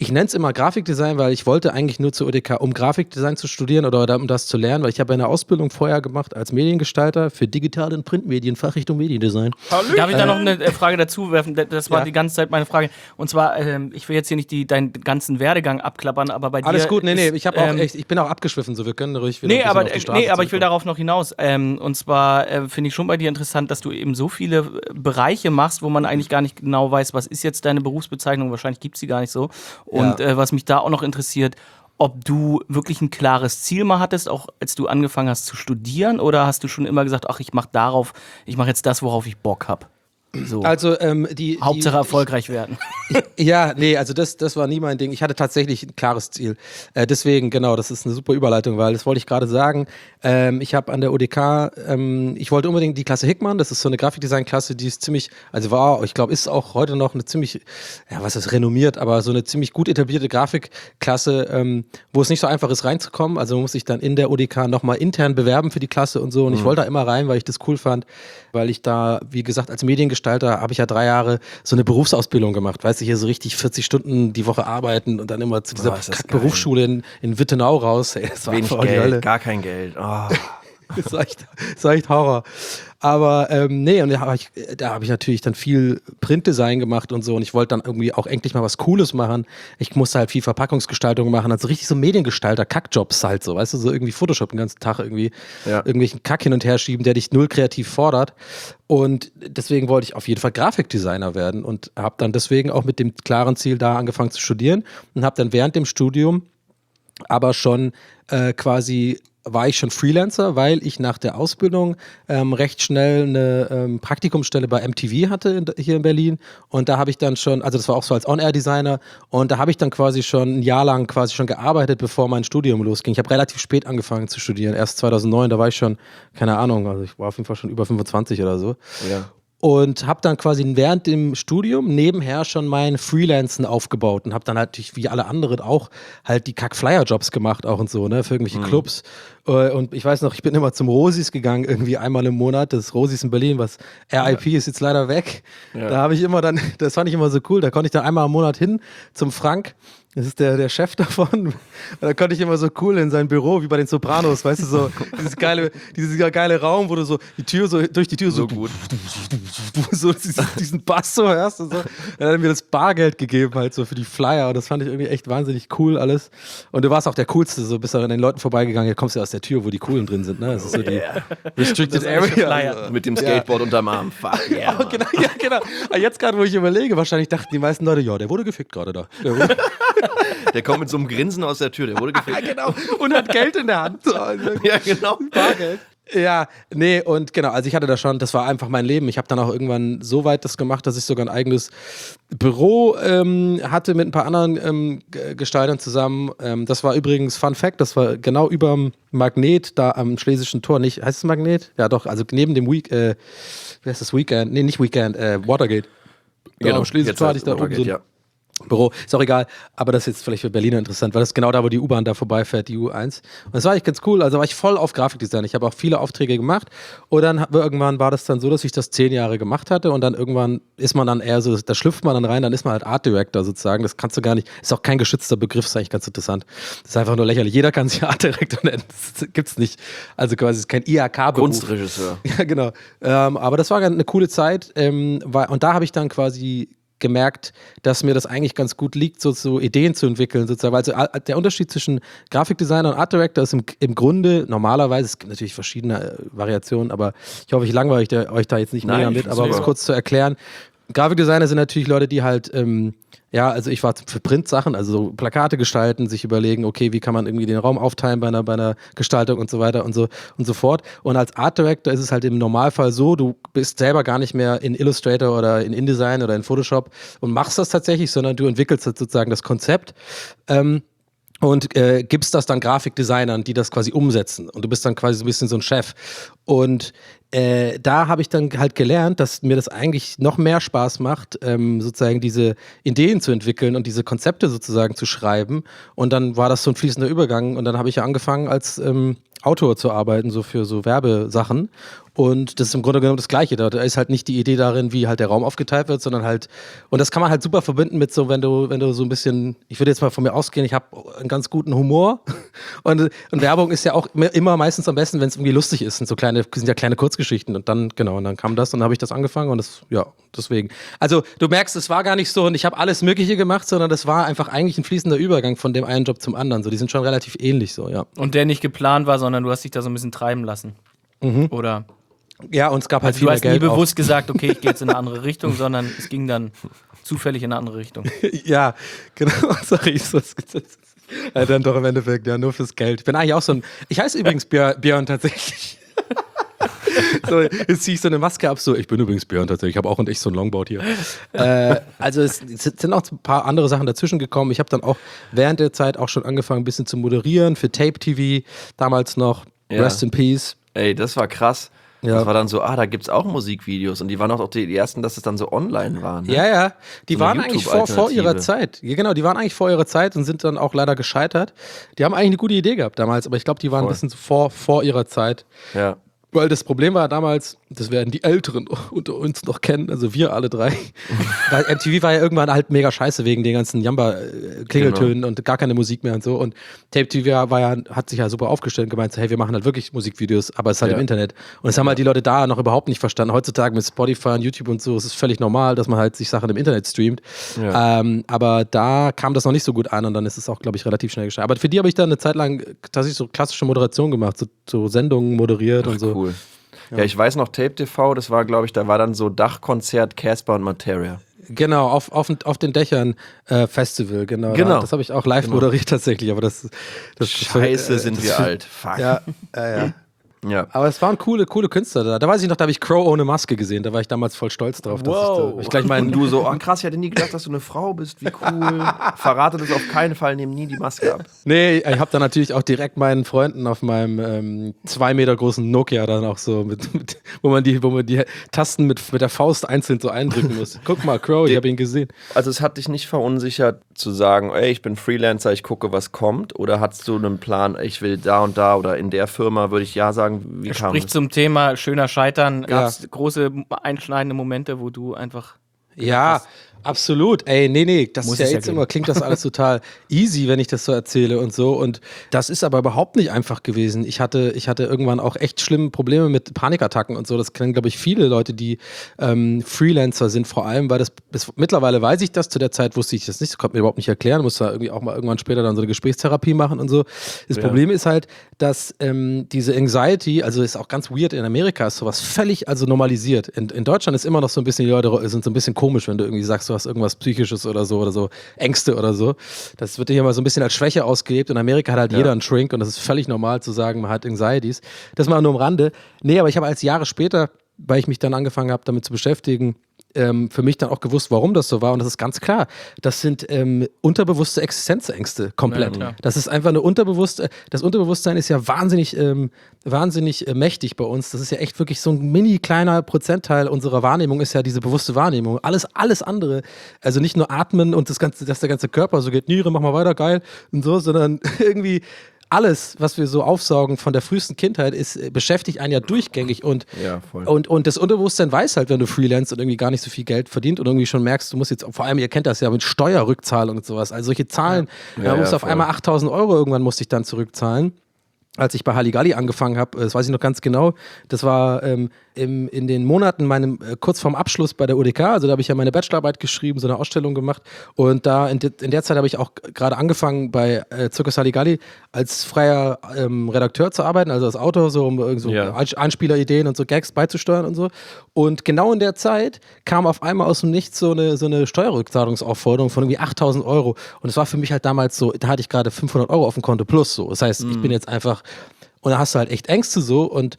ich nenne es immer Grafikdesign, weil ich wollte eigentlich nur zur UDK, um Grafikdesign zu studieren oder um das zu lernen, weil ich habe eine Ausbildung vorher gemacht als Mediengestalter für digitale und Printmedien, Fachrichtung Mediendesign. Darf ich da noch eine Frage dazu werfen? Das war die ganze Zeit meine Frage. Und zwar, ich will jetzt hier nicht deinen ganzen Werdegang abklappern, aber bei dir. Alles gut, nee, ich bin auch abgeschwiffen, so wir können ruhig wieder aber auf die Straße ich will darauf noch hinaus. Und zwar finde ich schon bei dir interessant, dass du eben so viele Bereiche machst, wo man eigentlich gar nicht genau weiß, was ist jetzt deine Berufsbezeichnung. Wahrscheinlich gibt es sie gar nicht so. Und was mich da auch noch interessiert, ob du wirklich ein klares Ziel mal hattest, auch als du angefangen hast zu studieren, oder hast du schon immer gesagt, ach, ich mache jetzt das, worauf ich Bock habe? So. Also Hauptsache erfolgreich werden. Ja, nee, also das war nie mein Ding. Ich hatte tatsächlich ein klares Ziel. Deswegen, genau, das ist eine super Überleitung, weil das wollte ich gerade sagen. Ich habe an der UDK, ich wollte unbedingt die Klasse Hickmann, das ist so eine Grafikdesign-Klasse, die ist ziemlich, ich glaube, ist auch heute noch eine ziemlich, was ist renommiert, aber so eine ziemlich gut etablierte Grafikklasse, wo es nicht so einfach ist reinzukommen. Also man muss sich dann in der UDK nochmal intern bewerben für die Klasse und so. Und ich wollte da immer rein, weil ich das cool fand, weil ich da, wie gesagt, als Mediengestalter habe ich ja 3 Jahre so eine Berufsausbildung gemacht. Weißt du, hier so richtig 40 Stunden die Woche arbeiten und dann immer zu dieser Berufsschule in Wittenau raus. Ey, das war Wenig Geld, gar kein Geld. Oh. Das war echt Horror. Aber und da habe ich natürlich dann viel Printdesign gemacht und so, und ich wollte dann irgendwie auch endlich mal was Cooles machen. Ich musste halt viel Verpackungsgestaltung machen, also richtig so Mediengestalter, Kackjobs halt so, weißt du, so irgendwie Photoshop den ganzen Tag irgendwie irgendwelchen Kack hin und her schieben, der dich null kreativ fordert. Und deswegen wollte ich auf jeden Fall Grafikdesigner werden und habe dann deswegen auch mit dem klaren Ziel da angefangen zu studieren und habe dann während dem Studium aber schon war ich schon Freelancer, weil ich nach der Ausbildung recht schnell eine Praktikumsstelle bei MTV hatte hier in Berlin, und da habe ich dann schon, also das war auch so als On-Air-Designer, und da habe ich dann quasi schon ein Jahr lang quasi schon gearbeitet, bevor mein Studium losging. Ich habe relativ spät angefangen zu studieren, erst 2009, da war ich schon, keine Ahnung, also ich war auf jeden Fall schon über 25 oder so. Ja. Und habe dann quasi während dem Studium nebenher schon mein Freelancen aufgebaut und habe dann halt natürlich wie alle anderen auch halt die Kack-Flyer-Jobs gemacht auch und so, ne, für irgendwelche Clubs. Und ich weiß noch, ich bin immer zum Rosis gegangen, irgendwie einmal im Monat, das Rosis in Berlin, was RIP ist jetzt leider weg. Ja. Da habe ich immer dann, das fand ich immer so cool, da konnte ich dann einmal im Monat hin zum Frank. Das ist der Chef davon. Und da konnte ich immer so cool in sein Büro, wie bei den Sopranos, weißt du, so dieser geile Raum, wo du so die Tür so durch die Tür so gut so diesen Bass so hörst und so. Er hat mir das Bargeld gegeben halt so für die Flyer, und das fand ich irgendwie echt wahnsinnig cool alles. Und du warst auch der Coolste, so bist du an den Leuten vorbeigegangen, hier kommst du aus der Tür, wo die Coolen drin sind, ne? Das ist so die Restricted Area. Mit dem Skateboard unterm Arm. Fuck yeah, genau. Aber jetzt gerade, wo ich überlege, wahrscheinlich dachten die meisten Leute, ja, der wurde gefickt gerade da. Der kommt mit so einem Grinsen aus der Tür, der wurde gefickt. Genau, und hat Geld in der Hand. Ja, genau. Bargeld. Ja, nee, und genau, also ich hatte da schon, das war einfach mein Leben. Ich habe dann auch irgendwann so weit das gemacht, dass ich sogar ein eigenes Büro hatte mit ein paar anderen Gestaltern zusammen. Das war übrigens, Fun Fact, das war genau überm Magnet, da am Schlesischen Tor. Nicht, heißt es Magnet? Ja doch, also neben dem wie heißt das, Weekend? Nee, nicht Weekend, Watergate. Genau, am Schlesischen Tor hatte ich da oben so ein Büro, ist auch egal, aber das ist jetzt vielleicht für Berliner interessant, weil das ist genau da, wo die U-Bahn da vorbeifährt, die U1. Und das war eigentlich ganz cool, also war ich voll auf Grafikdesign. Ich habe auch viele Aufträge gemacht, und dann irgendwann war das dann so, dass ich das 10 Jahre gemacht hatte, und dann irgendwann ist man dann eher so, da schlüpft man dann rein, dann ist man halt Art Director sozusagen, das kannst du gar nicht, ist auch kein geschützter Begriff, ist eigentlich ganz interessant. Das ist einfach nur lächerlich, jeder kann sich Art Director nennen, das gibt's nicht, also quasi ist kein IHK-Beruf. Kunstregisseur. Ja, genau. Aber das war eine coole Zeit, und da habe ich dann quasi gemerkt, dass mir das eigentlich ganz gut liegt, so Ideen zu entwickeln, sozusagen. Also der Unterschied zwischen Grafikdesigner und Art Director ist im Grunde normalerweise, es gibt natürlich verschiedene Variationen, aber ich hoffe, ich langweile euch da jetzt nicht mega mit, aber um es kurz zu erklären. Grafikdesigner sind natürlich Leute, die halt, also ich war für Printsachen, also so Plakate gestalten, sich überlegen, okay, wie kann man irgendwie den Raum aufteilen bei einer Gestaltung und so weiter und so fort. Und als Art Director ist es halt im Normalfall so, du bist selber gar nicht mehr in Illustrator oder in InDesign oder in Photoshop und machst das tatsächlich, sondern du entwickelst sozusagen das Konzept. Und gibst das dann Grafikdesignern, die das quasi umsetzen. Und du bist dann quasi so ein bisschen so ein Chef. Und da habe ich dann halt gelernt, dass mir das eigentlich noch mehr Spaß macht, sozusagen diese Ideen zu entwickeln und diese Konzepte sozusagen zu schreiben. Und dann war das so ein fließender Übergang. Und dann habe ich ja angefangen, als Autor zu arbeiten, so für so Werbesachen. Und das ist im Grunde genommen das Gleiche. Da ist halt nicht die Idee darin, wie halt der Raum aufgeteilt wird, sondern halt, und das kann man halt super verbinden mit so, wenn du so ein bisschen, ich würde jetzt mal von mir ausgehen, ich habe einen ganz guten Humor. Und Werbung ist ja auch immer meistens am besten, wenn es irgendwie lustig ist. Sind ja kleine Kurzgeschichten. Und dann kam das und dann habe ich das angefangen und das, ja, deswegen. Also du merkst, es war gar nicht so und ich habe alles Mögliche gemacht, sondern das war einfach eigentlich ein fließender Übergang von dem einen Job zum anderen. So, die sind schon relativ ähnlich so, ja. Und der nicht geplant war, sondern du hast dich da so ein bisschen treiben lassen. Oder? Ja, und es gab halt Also viel du mehr hast nie Geld bewusst gesagt, okay, ich gehe jetzt in eine andere Richtung, sondern es ging dann zufällig in eine andere Richtung. Ja, genau, sorry. Dann doch im Endeffekt, ja, nur fürs Geld. Ich bin eigentlich auch so ein, ich heiße übrigens Björn tatsächlich. So, jetzt ziehe ich so eine Maske ab, so, ich bin übrigens Björn tatsächlich, ich habe auch und ich so ein Longboard hier. Also es sind auch ein paar andere Sachen dazwischen gekommen. Ich habe dann auch während der Zeit auch schon angefangen, ein bisschen zu moderieren für Tape TV, damals noch, Rest in Peace. Ey, das war krass. Ja. Das war dann so, da gibt's auch Musikvideos und die waren auch die ersten, dass es dann so online waren. Ne? Ja, die So waren eine eigentlich vor ihrer YouTube-Alternative. Zeit. Ja, genau, die waren eigentlich vor ihrer Zeit und sind dann auch leider gescheitert. Die haben eigentlich eine gute Idee gehabt damals, aber ich glaube, die waren ein bisschen so vor ihrer Zeit. Ja. Weil das Problem war damals, das werden die Älteren unter uns noch kennen, also wir alle drei. Weil MTV war ja irgendwann halt mega scheiße wegen den ganzen Jamba-Klingeltönen und gar keine Musik mehr und so. Und Tape TV hat sich ja super aufgestellt und gemeint, so, hey, wir machen halt wirklich Musikvideos, aber es ist halt im Internet. Und das haben halt die Leute da noch überhaupt nicht verstanden. Heutzutage mit Spotify und YouTube und so ist es völlig normal, dass man halt sich Sachen im Internet streamt. Ja. Aber da kam das noch nicht so gut an und dann ist es auch, glaube ich, relativ schnell gescheitert. Aber für die habe ich dann eine Zeit lang tatsächlich so klassische Moderation gemacht, so Sendungen moderiert und so. Cool. Ja, ich weiß noch, Tape TV, das war, glaube ich, da war dann so Dachkonzert Casper und Materia. Genau, auf den Dächern Festival, genau. Das habe ich auch live moderiert tatsächlich, aber das Scheiße, sind wir alt. Fuck. Ja. Ja. Aber es waren coole Künstler da. Da weiß ich noch, da habe ich Crow ohne Maske gesehen. Da war ich damals voll stolz drauf. Wow. Ich gleich und du so, krass, ich hätte nie gedacht, dass du eine Frau bist. Wie cool. Verrate das auf keinen Fall, nehm nie die Maske ab. Nee, ich habe da natürlich auch direkt meinen Freunden auf meinem 2 Meter großen Nokia dann auch so, wo man die Tasten mit der Faust einzeln so eindrücken muss. Guck mal, Crow, ich habe ihn gesehen. Also es hat dich nicht verunsichert zu sagen, ey, ich bin Freelancer, ich gucke, was kommt? Oder hattest du einen Plan, ich will da und da oder in der Firma, würde ich ja sagen, wie kam Sprich es? zum Thema schöner Scheitern. Gab es große einschneidende Momente, wo du einfach... Ja, absolut. Ey, nee, das Muss ist ja es ja jetzt geben. immer, klingt das alles total easy, wenn ich das so erzähle und so. Und das ist aber überhaupt nicht einfach gewesen. Ich hatte irgendwann auch echt schlimme Probleme mit Panikattacken und so. Das kennen, glaube ich, viele Leute, die Freelancer sind, vor allem, weil mittlerweile weiß ich das, zu der Zeit wusste ich das nicht, das konnte mir überhaupt nicht erklären, musste irgendwie auch mal irgendwann später dann so eine Gesprächstherapie machen und so. Das Problem ist halt, dass diese Anxiety, also ist auch ganz weird, in Amerika ist sowas völlig normalisiert. In Deutschland ist immer noch so ein bisschen, die Leute sind so ein bisschen komisch, wenn du irgendwie sagst, du hast irgendwas Psychisches oder so, Ängste oder so. Das wird hier mal so ein bisschen als Schwäche ausgelebt. In Amerika hat halt jeder einen Shrink und das ist völlig normal zu sagen, man hat Anxieties. Das mal nur am Rande. Nee, aber ich habe als Jahre später, weil ich mich dann angefangen habe, damit zu beschäftigen, für mich dann auch gewusst, warum das so war. Und das ist ganz klar. Das sind unterbewusste Existenzängste komplett. Ja, das ist einfach das Unterbewusstsein ist ja wahnsinnig mächtig bei uns. Das ist ja echt wirklich so ein mini kleiner Prozentteil unserer Wahrnehmung ist ja diese bewusste Wahrnehmung. Alles andere, also nicht nur atmen und dass der ganze Körper so geht, Niere, mach mal weiter, geil und so, sondern irgendwie alles, was wir so aufsaugen von der frühesten Kindheit, beschäftigt einen ja durchgängig und das Unterbewusstsein weiß halt, wenn du freelance und irgendwie gar nicht so viel Geld verdient und irgendwie schon merkst, du musst jetzt, vor allem, ihr kennt das ja mit Steuerrückzahlung und sowas, also solche Zahlen, musst auf einmal 8.000 € irgendwann musste ich dann zurückzahlen. Als ich bei Halligalli angefangen habe, das weiß ich noch ganz genau, das war in den Monaten kurz vorm Abschluss bei der UDK, also da habe ich ja meine Bachelorarbeit geschrieben, so eine Ausstellung gemacht und da in der Zeit habe ich auch gerade angefangen bei Circus Halligalli als freier Redakteur zu arbeiten, also als Autor, so um Einspielerideen und so Gags beizusteuern und so. Und genau in der Zeit kam auf einmal aus dem Nichts so eine Steuerrückzahlungsaufforderung von irgendwie 8.000 €. Und das war für mich halt damals so, da hatte ich gerade 500 € auf dem Konto plus so. Das heißt, ich bin jetzt einfach, und da hast du halt echt Ängste so und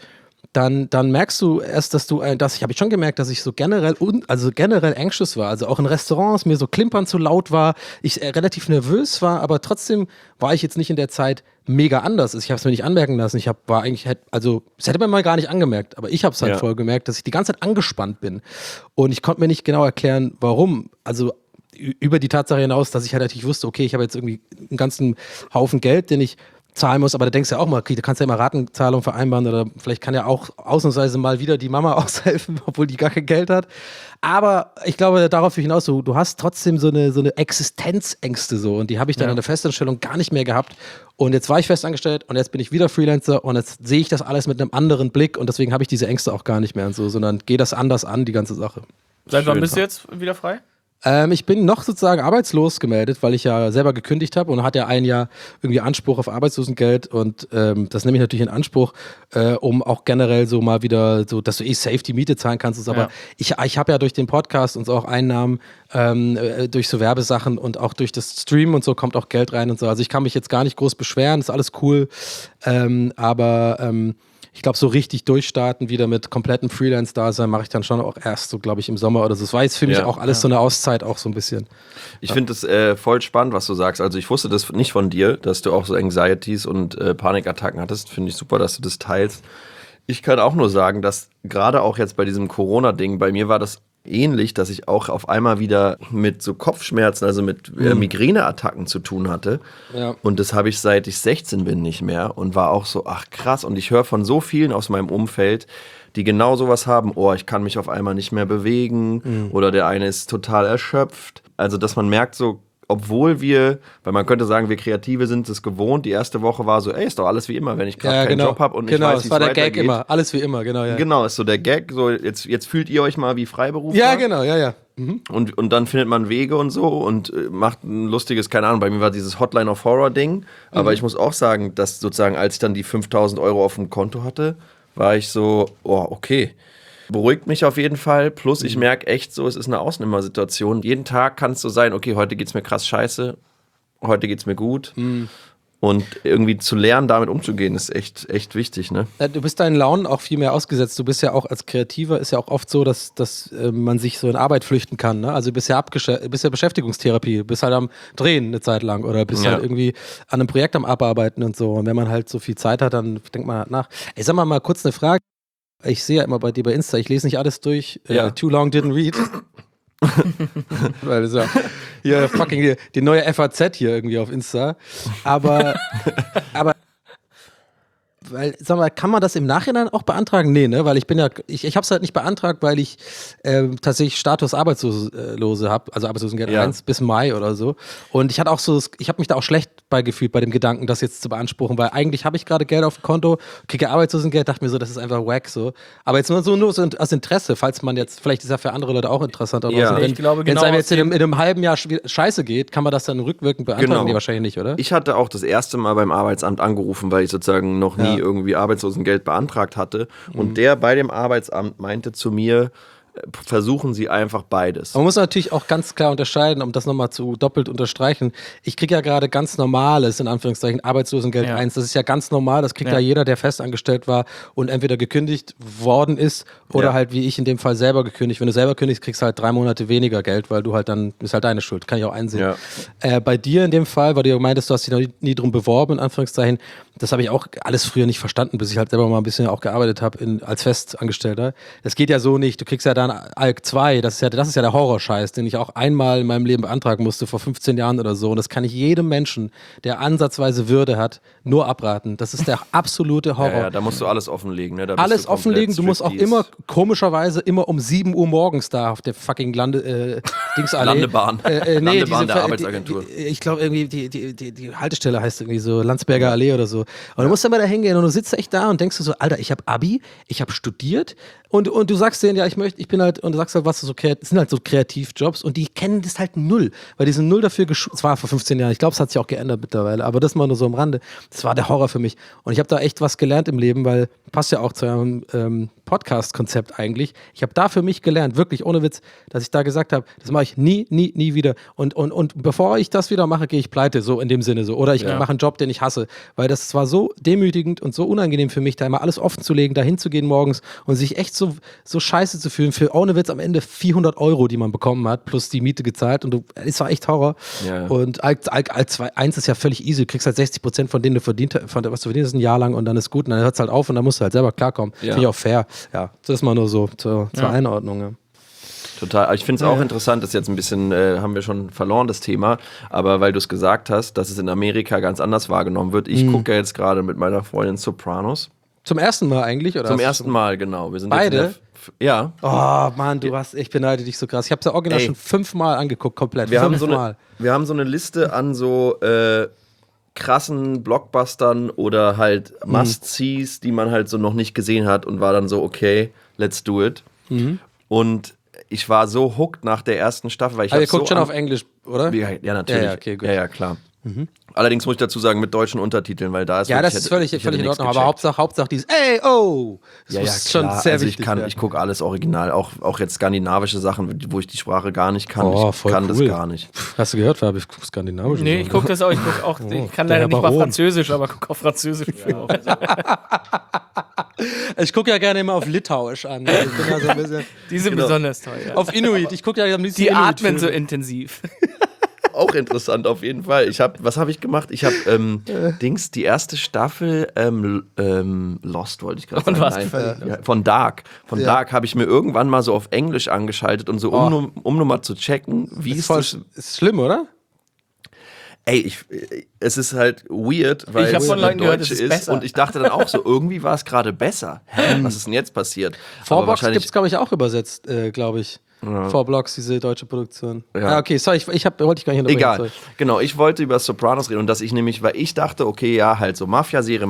dann merkst du erst, habe ich schon gemerkt, dass ich so generell anxious war. Also auch in Restaurants mir so klimpern zu laut war, ich relativ nervös war, aber trotzdem war ich jetzt nicht in der Zeit mega anders. Ich habe es mir nicht anmerken lassen. Es hätte man mal gar nicht angemerkt, aber ich habe es halt voll gemerkt, dass ich die ganze Zeit angespannt bin. Und ich konnte mir nicht genau erklären, warum. Also über die Tatsache hinaus, dass ich halt natürlich wusste, okay, ich habe jetzt irgendwie einen ganzen Haufen Geld, den ich zahlen muss, aber da denkst du ja auch mal, okay, du kannst ja immer Ratenzahlung vereinbaren oder vielleicht kann ja auch ausnahmsweise mal wieder die Mama aushelfen, obwohl die gar kein Geld hat. Aber ich glaube, darauf hinaus, du hast trotzdem so eine Existenzängste so und die habe ich dann in der Festanstellung gar nicht mehr gehabt. Und jetzt war ich festangestellt und jetzt bin ich wieder Freelancer und jetzt sehe ich das alles mit einem anderen Blick und deswegen habe ich diese Ängste auch gar nicht mehr und so, sondern gehe das anders an, die ganze Sache. Seit wann bist du jetzt wieder frei? Ich bin noch sozusagen arbeitslos gemeldet, weil ich ja selber gekündigt habe und hatte ja ein Jahr irgendwie Anspruch auf Arbeitslosengeld und das nehme ich natürlich in Anspruch, um auch generell so mal wieder so, dass du safe die Miete zahlen kannst. Aber ich habe ja durch den Podcast und so auch Einnahmen durch so Werbesachen und auch durch das Streamen und so kommt auch Geld rein und so. Also ich kann mich jetzt gar nicht groß beschweren, ist alles cool, aber ich glaube, so richtig durchstarten wieder mit komplettem Freelance-Dasein mache ich dann schon auch erst so, glaube ich, im Sommer oder so. Das war jetzt für mich auch alles so eine Auszeit auch so ein bisschen. Ich finde es voll spannend, was du sagst. Also ich wusste das nicht von dir, dass du auch so Anxieties und Panikattacken hattest. Finde ich super, dass du das teilst. Ich kann auch nur sagen, dass gerade auch jetzt bei diesem Corona-Ding, bei mir war das ähnlich, dass ich auch auf einmal wieder mit so Kopfschmerzen, also mit Migräneattacken zu tun hatte. Ja. Und das habe ich seit ich 16 bin nicht mehr und war auch so, ach krass. Und ich höre von so vielen aus meinem Umfeld, die genau sowas haben, ich kann mich auf einmal nicht mehr bewegen oder der eine ist total erschöpft. Also, dass man merkt so, obwohl weil man könnte sagen, wir Kreative sind es gewohnt. Die erste Woche war so, ist doch alles wie immer, wenn ich gerade keinen Job habe und nicht weiß, wie es weitergeht. Genau, das war der Gag immer, alles wie immer, genau. Ja. Genau, ist so der Gag, so jetzt fühlt ihr euch mal wie Freiberufler. Ja, genau, ja. Mhm. Und dann findet man Wege und so und macht ein lustiges, keine Ahnung, bei mir war dieses Hotline of Horror Ding, aber ich muss auch sagen, dass sozusagen, als ich dann die 5.000 Euro auf dem Konto hatte, war ich so, okay. Beruhigt mich auf jeden Fall. Plus, ich merke echt so, es ist eine Ausnehmersituation. Jeden Tag kann es so sein, okay, heute geht's mir krass scheiße, heute geht's mir gut. Und irgendwie zu lernen, damit umzugehen, ist echt wichtig, ne? Du bist deinen Launen auch viel mehr ausgesetzt. Du bist ja auch als Kreativer, ist ja auch oft so, dass man sich so in Arbeit flüchten kann, ne? Also du bist ja Beschäftigungstherapie, du bist halt am Drehen eine Zeit lang oder bist halt irgendwie an einem Projekt am Abarbeiten und so. Und wenn man halt so viel Zeit hat, dann denkt man halt nach. Ey, sag mal kurz eine Frage. Ich sehe ja immer bei dir bei Insta, ich lese nicht alles durch. Too long didn't read. Weil das ist ja fucking die neue FAZ hier irgendwie auf Insta. Aber weil, sag mal, kann man das im Nachhinein auch beantragen? Nee, ne? Weil ich habe es halt nicht beantragt, weil ich tatsächlich Status Arbeitslose habe, also Arbeitslosengeld 1 bis Mai oder so. Und ich habe mich da auch schlecht beigefühlt bei dem Gedanken, das jetzt zu beanspruchen, weil eigentlich habe ich gerade Geld auf dem Konto, kriege Arbeitslosengeld, dachte mir so, das ist einfach wack so. Aber jetzt nur so aus Interesse, falls man jetzt, vielleicht ist ja für andere Leute auch interessant, aber so, wenn es einem jetzt in einem halben Jahr scheiße geht, kann man das dann rückwirkend beantragen? Genau. Nee, wahrscheinlich nicht, oder? Ich hatte auch das erste Mal beim Arbeitsamt angerufen, weil ich sozusagen noch nie irgendwie Arbeitslosengeld beantragt hatte. Und der bei dem Arbeitsamt meinte zu mir, versuchen Sie einfach beides. Man muss natürlich auch ganz klar unterscheiden, um das nochmal zu doppelt unterstreichen. Ich kriege ja gerade ganz normales, in Anführungszeichen, Arbeitslosengeld 1. Das ist ja ganz normal, das kriegt ja jeder, der festangestellt war und entweder gekündigt worden ist oder halt wie ich in dem Fall selber gekündigt. Wenn du selber kündigst, kriegst du halt 3 Monate weniger Geld, weil du halt dann, ist halt deine Schuld, kann ich auch einsehen. Ja. Bei dir in dem Fall, weil du ja meintest, du hast dich noch nie drum beworben, in Anführungszeichen, das habe ich auch alles früher nicht verstanden, bis ich halt selber mal ein bisschen auch gearbeitet habe als Festangestellter. Das geht ja so nicht, du kriegst ja dann ALK 2, das ist ja der Horrorscheiß, den ich auch einmal in meinem Leben beantragen musste, vor 15 Jahren oder so. Und das kann ich jedem Menschen, der ansatzweise Würde hat, nur abraten. Das ist der absolute Horror. Ja, da musst du alles offenlegen. Ne? Da alles offenlegen, du musst auch immer, komischerweise, immer um 7 Uhr morgens da auf der fucking Dingsalley. Landebahn. Landebahn der Arbeitsagentur. Ich glaube irgendwie, die Haltestelle heißt irgendwie so Landsberger Allee oder so. Und du musst dann mal da hingehen und du sitzt echt da und denkst du so, Alter, ich habe Abi, ich habe studiert und du sagst denen, ja, ich bin bin halt, und du sagst halt, was so das sind halt so Kreativjobs und die kennen das halt null, weil die sind null dafür geschult. Das war vor 15 Jahren, ich glaube, es hat sich auch geändert mittlerweile, aber das mal nur so am Rande. Das war der Horror für mich. Und ich habe da echt was gelernt im Leben, weil passt ja auch zu eurem Podcast-Konzept eigentlich. Ich habe da für mich gelernt, wirklich ohne Witz, dass ich da gesagt habe, das mache ich nie wieder. Und bevor ich das wieder mache, gehe ich pleite, so in dem Sinne so. Oder ich mache einen Job, den ich hasse. Weil das war so demütigend und so unangenehm für mich, da immer alles offen zu legen, da hinzugehen morgens und sich echt so scheiße zu fühlen für ohne Witz am Ende 400 €, die man bekommen hat, plus die Miete gezahlt. Und es war echt Horror. Ja. Und eins ist ja völlig easy. Du kriegst halt 60% von denen, was du verdienst, ein Jahr lang und dann ist gut. Und dann hört es halt auf und dann musst du halt selber klarkommen. Finde ich auch fair. Ja, das ist mal nur so zur Einordnung. Ja. Total. Ich finde es auch interessant, das ist jetzt ein bisschen, haben wir schon verloren, das Thema, aber weil du es gesagt hast, dass es in Amerika ganz anders wahrgenommen wird. Ich gucke ja jetzt gerade mit meiner Freundin Sopranos. Zum ersten Mal eigentlich? Oder zum ersten Mal, genau. Wir sind beide? Ja. Oh Mann, ich beneide dich so krass. Ich habe es ja original schon 5-mal angeguckt, komplett. Wir haben so eine Liste an so krassen Blockbustern oder halt Must-Sees, die man halt so noch nicht gesehen hat und war dann so, okay, let's do it. Und ich war so hooked nach der ersten Staffel, weil ich ihr guckt schon auf Englisch, oder? Ja, natürlich. Ja, okay, gut. Ja, klar. Allerdings muss ich dazu sagen, mit deutschen Untertiteln, weil da ist das ist völlig in Ordnung, aber Hauptsache dieses ey, oh! Das ist schon sehr wichtig. Ich gucke alles original, auch jetzt skandinavische Sachen, wo ich die Sprache gar nicht kann. Ich kann das gar nicht. Hast du gehört, Fabi? Ich gucke skandinavisch. Nee, ich gucke das auch. Ich kann leider nicht mal Französisch, aber gucke auf Französisch. Ich gucke ja gerne immer auf Litauisch an. Ich bin ja so ein bisschen die sind besonders toll. Ja. Auf Inuit. Ich gucke ja am liebsten die atmen so intensiv. Auch interessant auf jeden Fall. Was habe ich gemacht? Ich habe die erste Staffel Lost wollte ich gerade sagen. Von Dark. Dark habe ich mir irgendwann mal so auf Englisch angeschaltet und so um nur mal zu checken, wie ist das. Ist schlimm, oder? Ey, es ist halt weird, weil ich habe von Leuten gehört, es ist besser. Und ich dachte dann auch so, irgendwie war es gerade besser. Was ist denn jetzt passiert? 4Blocks gibt es, glaube ich, auch übersetzt, glaube ich. Ja. 4Blocks, diese deutsche Produktion. Ja. Okay, sorry, wollte ich gar nicht unterbrechen. Egal, sorry. Genau, ich wollte über Sopranos reden und dass ich nämlich, weil ich dachte, okay, ja, halt so Mafia-Serie,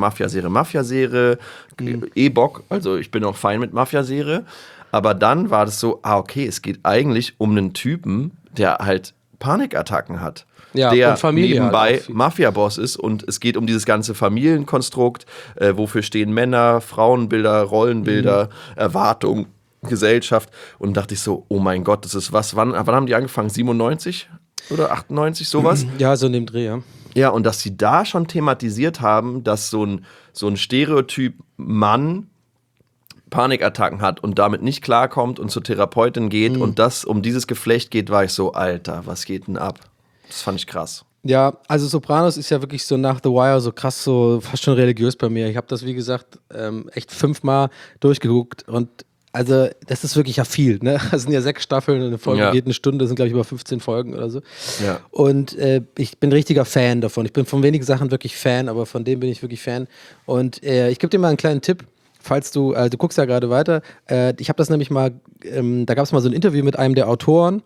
Bock, also ich bin auch fein mit Mafia-Serie, aber dann war das so, okay, es geht eigentlich um einen Typen, der halt Panikattacken hat. Ja, der Familie nebenbei halt Mafia-Boss ist und es geht um dieses ganze Familienkonstrukt, wofür stehen Männer, Frauenbilder, Rollenbilder, Erwartungen, Gesellschaft und dachte ich so, oh mein Gott, das ist was, wann haben die angefangen? 97 oder 98, sowas? Ja, so in dem Dreh, ja. Ja, und dass sie da schon thematisiert haben, dass so ein Stereotyp Mann Panikattacken hat und damit nicht klarkommt und zur Therapeutin geht und das um dieses Geflecht geht, war ich so, Alter, was geht denn ab? Das fand ich krass. Ja, also Sopranos ist ja wirklich so nach The Wire so krass, so fast schon religiös bei mir. Ich habe das, wie gesagt, echt 5-mal durchgeguckt und also das ist wirklich ja viel, ne? Das sind ja 6 Staffeln, eine Folge geht eine Stunde, das sind glaube ich über 15 Folgen oder so. Ja. Und ich bin richtiger Fan davon. Ich bin von wenigen Sachen wirklich Fan, aber von dem bin ich wirklich Fan. Und ich gebe dir mal einen kleinen Tipp, falls du guckst ja gerade weiter. Ich habe das nämlich mal, da gab es mal so ein Interview mit einem der Autoren.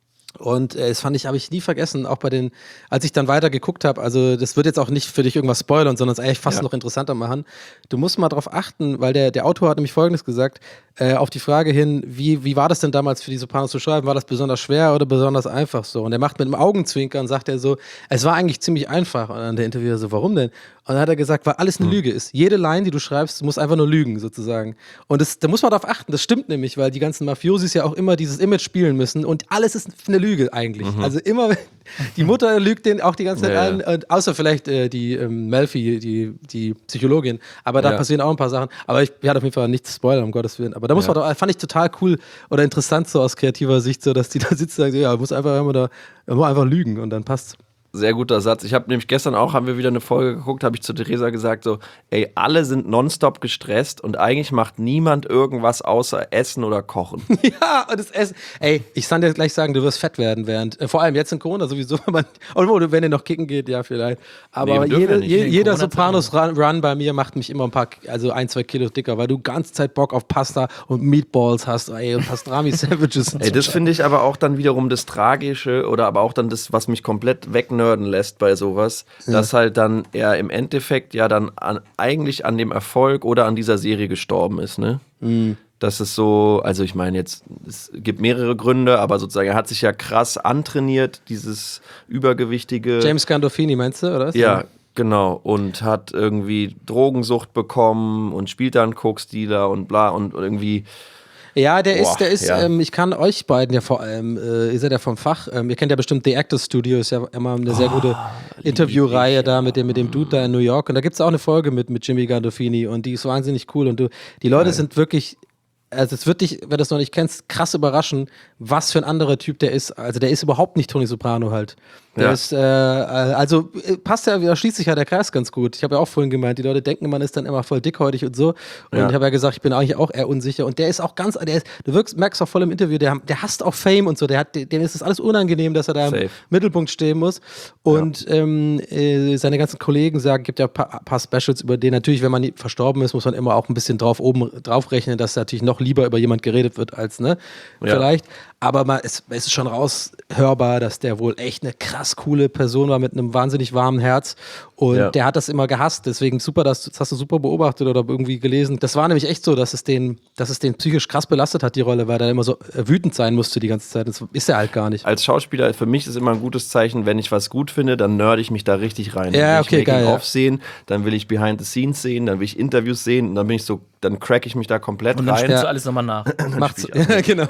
Und das habe ich nie vergessen, auch als ich dann weiter geguckt habe, also das wird jetzt auch nicht für dich irgendwas spoilern, sondern es eigentlich fast noch interessanter machen. Du musst mal drauf achten, weil der Autor hat nämlich Folgendes gesagt, auf die Frage hin, wie war das denn damals für die Sopranos zu schreiben? War das besonders schwer oder besonders einfach so? Und er macht mit einem Augenzwinkern, sagt er so, es war eigentlich ziemlich einfach. Und dann der Interviewer so, warum denn? Und dann hat er gesagt, weil alles eine Lüge ist. Jede Line, die du schreibst, muss einfach nur lügen, sozusagen. Und da muss man darauf achten, das stimmt nämlich, weil die ganzen Mafiosis ja auch immer dieses Image spielen müssen und alles ist eine Lüge eigentlich. Also immer, die Mutter lügt den auch die ganze Zeit an, und außer vielleicht die Melfi, die Psychologin. Aber da passieren auch ein paar Sachen. Aber ich werde auf jeden Fall nichts spoilern, um Gottes Willen. Aber da muss man doch, fand ich total cool oder interessant so aus kreativer Sicht, so dass die da sitzen und sagen, ja, muss einfach lügen und dann passt's. Sehr guter Satz. Ich habe nämlich gestern haben wir wieder eine Folge geguckt, habe ich zu Theresa gesagt so, ey, alle sind nonstop gestresst und eigentlich macht niemand irgendwas außer Essen oder Kochen. Ja, und das Essen. Ey, ich kann dir gleich sagen, du wirst fett werden vor allem jetzt in Corona sowieso, obwohl, wenn ihr noch kicken geht, ja vielleicht. Aber jeder Sopranos-Run bei mir macht mich immer 1-2 Kilo dicker, weil du ganze Zeit Bock auf Pasta und Meatballs hast, ey, und Pastrami-Sandwiches. Ey, das finde ich aber auch dann wiederum das Tragische oder aber auch dann das, was mich komplett wegnerden lässt bei sowas, dass halt dann er im Endeffekt ja dann eigentlich an dem Erfolg oder an dieser Serie gestorben ist, ne? dass es so, also ich meine jetzt, es gibt mehrere Gründe, aber sozusagen er hat sich ja krass antrainiert, dieses übergewichtige. James Gandolfini meinst du, oder was? Ja, genau. Und hat irgendwie Drogensucht bekommen und spielt dann Koksdealer und bla und irgendwie. Ja, der ist, ja. Ich kann euch beiden ja vor allem, ihr seid ja vom Fach, ihr kennt ja bestimmt The Actors Studio, ist ja immer eine sehr gute Interviewreihe da mit dem Dude da in New York. Und da gibt es auch eine Folge mit Jimmy Gandolfini und die ist wahnsinnig cool. Und die Leute sind wirklich. Also es wird dich, wenn du es noch nicht kennst, krass überraschen, was für ein anderer Typ der ist. Also der ist überhaupt nicht Tony Soprano halt. Der ist, passt ja, da schließt sich ja der Kreis ganz gut. Ich habe ja auch vorhin gemeint, die Leute denken, man ist dann immer voll dickhäutig und so. Und ich habe ja gesagt, ich bin eigentlich auch eher unsicher. Und der ist auch ganz, merkst auch voll im Interview, der hasst auch Fame und so. Dem ist das alles unangenehm, dass er da im Mittelpunkt stehen muss. Und seine ganzen Kollegen sagen, gibt ja ein paar Specials über den. Natürlich, wenn man verstorben ist, muss man immer auch ein bisschen drauf rechnen, dass natürlich noch lieber über jemand geredet wird als, vielleicht. Aber es ist schon raushörbar, dass der wohl echt eine krass coole Person war mit einem wahnsinnig warmen Herz. Und der hat das immer gehasst. Deswegen super, das hast du super beobachtet oder irgendwie gelesen. Das war nämlich echt so, dass es den psychisch krass belastet hat, die Rolle, weil er immer so wütend sein musste die ganze Zeit. Das ist er halt gar nicht. Als Schauspieler, für mich ist immer ein gutes Zeichen, wenn ich was gut finde, dann nerd ich mich da richtig rein. Ja, dann will okay, ich geil. Making-of sehen, dann will ich Behind the Scenes sehen, dann will ich Interviews sehen und dann bin ich so, dann crack ich mich da komplett Und dann rein. spielst du alles nochmal nach. Macht's, ja, genau.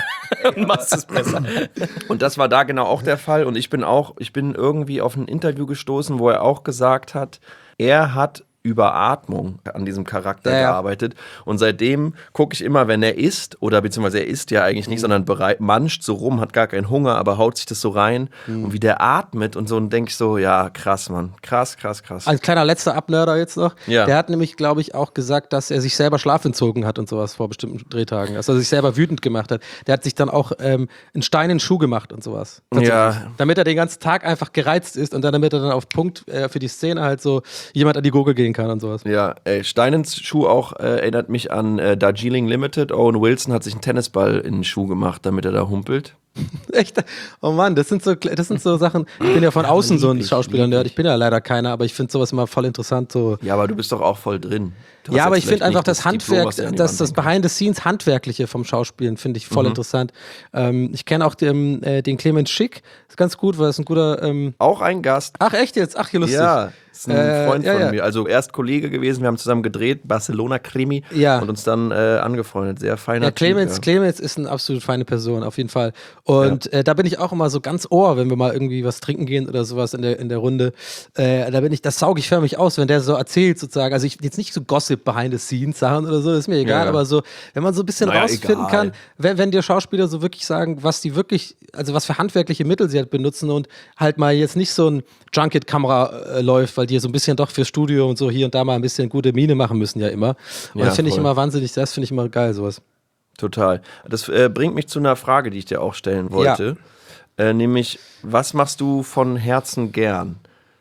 Und machst es besser. Und das war da genau auch der Fall. Und ich bin irgendwie auf ein Interview gestoßen, wo er auch gesagt hat, er hat über Atmung an diesem Charakter gearbeitet. Und seitdem gucke ich immer, wenn er isst, oder beziehungsweise er isst ja eigentlich nicht, sondern manscht so rum, hat gar keinen Hunger, aber haut sich das so rein. Und wie der atmet und so, und denke ich so, ja, krass, Mann. Krass. Ein kleiner letzter Abnörder jetzt noch. Ja. Der hat nämlich, glaube ich, auch gesagt, dass er sich selber Schlaf entzogen hat und sowas vor bestimmten Drehtagen. Dass er sich selber wütend gemacht hat. Der hat sich dann auch einen Stein in den Schuh gemacht und sowas. Ja. Damit er den ganzen Tag einfach gereizt ist und damit er dann auf Punkt für die Szene halt so jemand an die Gurgel gehen kann und sowas. Ja, Stein ins Schuh auch erinnert mich an Darjeeling Limited. Owen Wilson hat sich einen Tennisball in den Schuh gemacht, damit er da humpelt. Echt? Oh Mann, das sind so Sachen. Ich bin ja von außen so ein Schauspieler-Nerd. Ich bin ja leider keiner, aber ich finde sowas immer voll interessant. So. Ja, aber du bist doch auch voll drin. Ja, aber ich finde einfach das Diplom, Handwerk, was du an die das Wand hängen Behind-the-Scenes-Handwerkliche vom Schauspielen finde ich voll interessant. Ich kenne auch den Clemens Schick, ist ganz gut, weil er ist ein guter. Auch ein Gast. Ach, echt jetzt? Ach, hier lustig. Ja, ist ein Freund von ja. mir. Also erst Kollege gewesen, wir haben zusammen gedreht, Barcelona-Krimi und uns dann angefreundet. Sehr feiner Typ. Clemens ist eine absolut feine Person, auf jeden Fall. Und da bin ich auch immer so ganz ohr, wenn wir mal irgendwie was trinken gehen oder sowas in der Runde. Das sauge ich förmlich aus, wenn der so erzählt sozusagen. Also ich jetzt nicht so Gossip behind the scenes Sachen oder so, ist mir egal, aber so, wenn man so ein bisschen rausfinden kann, wenn dir Schauspieler so wirklich sagen, was die wirklich, also was für handwerkliche Mittel sie halt benutzen und halt mal jetzt nicht so ein Junket-Kamera läuft, weil die so ein bisschen doch fürs Studio und so hier und da mal ein bisschen gute Miene machen müssen ja immer. Und das finde ich immer wahnsinnig, das finde ich immer geil, sowas. Total. Das bringt mich zu einer Frage, die ich dir auch stellen wollte. Nämlich, was machst du von Herzen gern?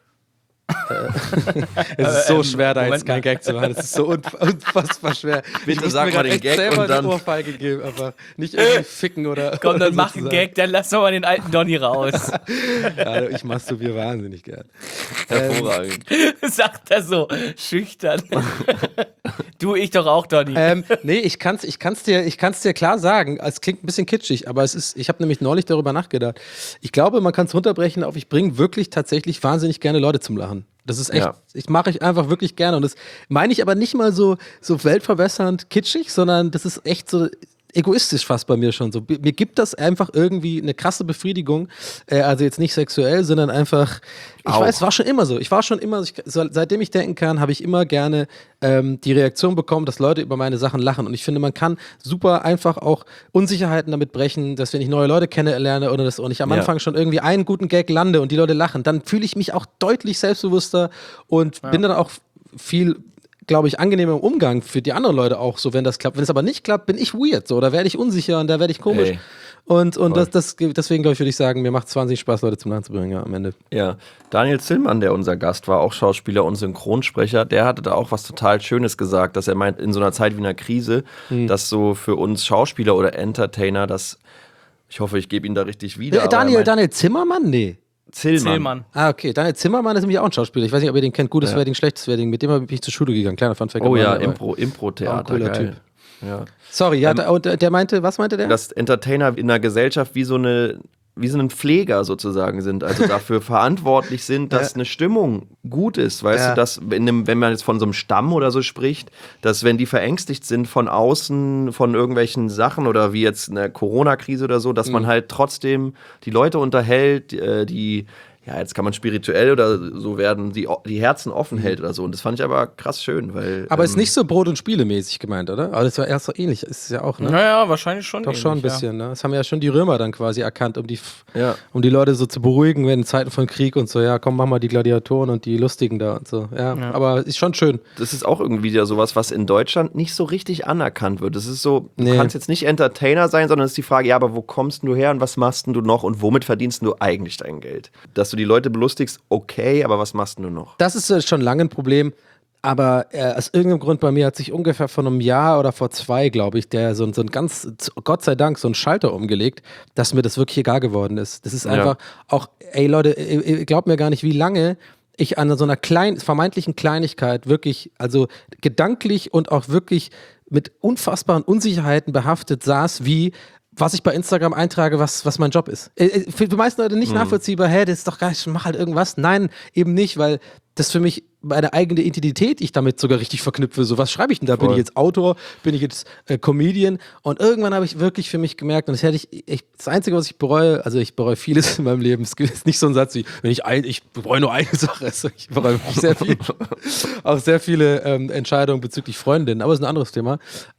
Es ist so schwer, da jetzt keinen Gag zu machen. Es ist so unfassbar schwer. Bitte sag mal den Gag und dann... die Ohrfeige geben, einfach. Nicht irgendwie ficken oder... Komm, dann mach einen Gag, dann lass doch mal den alten Donny raus. Ja, ich masturbiere wahnsinnig gern. Hervorragend. Sagt er so, schüchtern. Du, ich doch auch, Donny. Nee, ich kann's dir klar sagen. Es klingt ein bisschen kitschig, aber ich habe nämlich neulich darüber nachgedacht. Ich glaube, man kann es runterbrechen auf, ich bringe wirklich tatsächlich wahnsinnig gerne Leute zum Lachen. Das ist echt, mache ich einfach wirklich gerne. Und das meine ich aber nicht mal so weltverbessernd kitschig, sondern das ist echt so egoistisch fast bei mir schon so. Mir gibt das einfach irgendwie eine krasse Befriedigung. Also jetzt nicht sexuell, sondern einfach, es war schon immer so. Seitdem ich denken kann, habe ich immer gerne die Reaktion bekommen, dass Leute über meine Sachen lachen. Und ich finde, man kann super einfach auch Unsicherheiten damit brechen, dass wenn ich neue Leute kennenlerne oder und ich am Anfang schon irgendwie einen guten Gag lande und die Leute lachen, dann fühle ich mich auch deutlich selbstbewusster und bin dann auch viel, glaube ich, angenehmer im Umgang für die anderen Leute auch so, wenn das klappt. Wenn es aber nicht klappt, bin ich weird, so, da werde ich unsicher und da werde ich komisch. Ey. Und deswegen, glaube ich, würde ich sagen, mir macht es wahnsinnig Spaß, Leute zum Lachen zu bringen, am Ende. Ja, Daniel Zillmann, der unser Gast war, auch Schauspieler und Synchronsprecher, der hatte da auch was total Schönes gesagt, dass er meint, in so einer Zeit wie einer Krise, dass so für uns Schauspieler oder Entertainer, ich hoffe, ich gebe ihn da richtig wieder. Daniel Zimmermann? Nee. Zillmann. Ah, okay. Daniel Zimmermann ist nämlich auch ein Schauspieler. Ich weiß nicht, ob ihr den kennt. Gutes Wedding, schlechtes Wedding. Mit dem bin ich zur Schule gegangen. Kleiner Funfact. Oh ja, Impro-Theater. Cooler Typ. Ja. Sorry, ja, und der meinte, was meinte der? Dass Entertainer in einer Gesellschaft wie so ein Pfleger sozusagen sind, also dafür verantwortlich sind, dass eine Stimmung gut ist, weißt du, dass wenn man jetzt von so einem Stamm oder so spricht, dass wenn die verängstigt sind von außen, von irgendwelchen Sachen oder wie jetzt eine Corona-Krise oder so, dass man halt trotzdem die Leute unterhält, die ja, jetzt kann man spirituell oder so werden, die Herzen offen hält oder so. Und das fand ich aber krass schön, weil. Aber ist nicht so Brot- und Spiele-mäßig gemeint, oder? Aber das war erst so ähnlich, ist es ja auch, ne? Naja, wahrscheinlich schon. Doch ähnlich, schon ein ja. bisschen, ne? Das haben ja schon die Römer dann quasi erkannt, um die Leute so zu beruhigen, wenn in Zeiten von Krieg und so, ja, komm, mach mal die Gladiatoren und die Lustigen da und so. Ja, aber ist schon schön. Das ist auch irgendwie wieder sowas, was in Deutschland nicht so richtig anerkannt wird. Das ist so, du kannst jetzt nicht Entertainer sein, sondern es ist die Frage, ja, aber wo kommst du her und was machst du noch und womit verdienst du eigentlich dein Geld? Dass du die Leute belustigst, okay, aber was machst du noch? Das ist schon lange ein Problem, aber aus irgendeinem Grund bei mir hat sich ungefähr vor einem Jahr oder vor 2, glaube ich, der so ein ganz, Gott sei Dank, so ein Schalter umgelegt, dass mir das wirklich egal geworden ist. Das ist einfach auch, ey Leute, ihr glaubt mir gar nicht, wie lange ich an so einer vermeintlichen Kleinigkeit wirklich, also gedanklich und auch wirklich mit unfassbaren Unsicherheiten behaftet saß, wie was ich bei Instagram eintrage, was mein Job ist. Für die meisten Leute nicht nachvollziehbar, das ist doch gar nicht, mach halt irgendwas. Nein, eben nicht, weil das für mich meine eigene Identität ich damit sogar richtig verknüpfe. So, was schreibe ich denn da? Voll. Bin ich jetzt Autor? Bin ich jetzt Comedian? Und irgendwann habe ich wirklich für mich gemerkt, und das hätte das Einzige, was ich bereue, also ich bereue vieles in meinem Leben, es ist nicht so ein Satz wie, ich bereue nur eine Sache, also ich bereue wirklich sehr viel, auch sehr viele Entscheidungen bezüglich Freundinnen, aber das ist ein anderes Thema.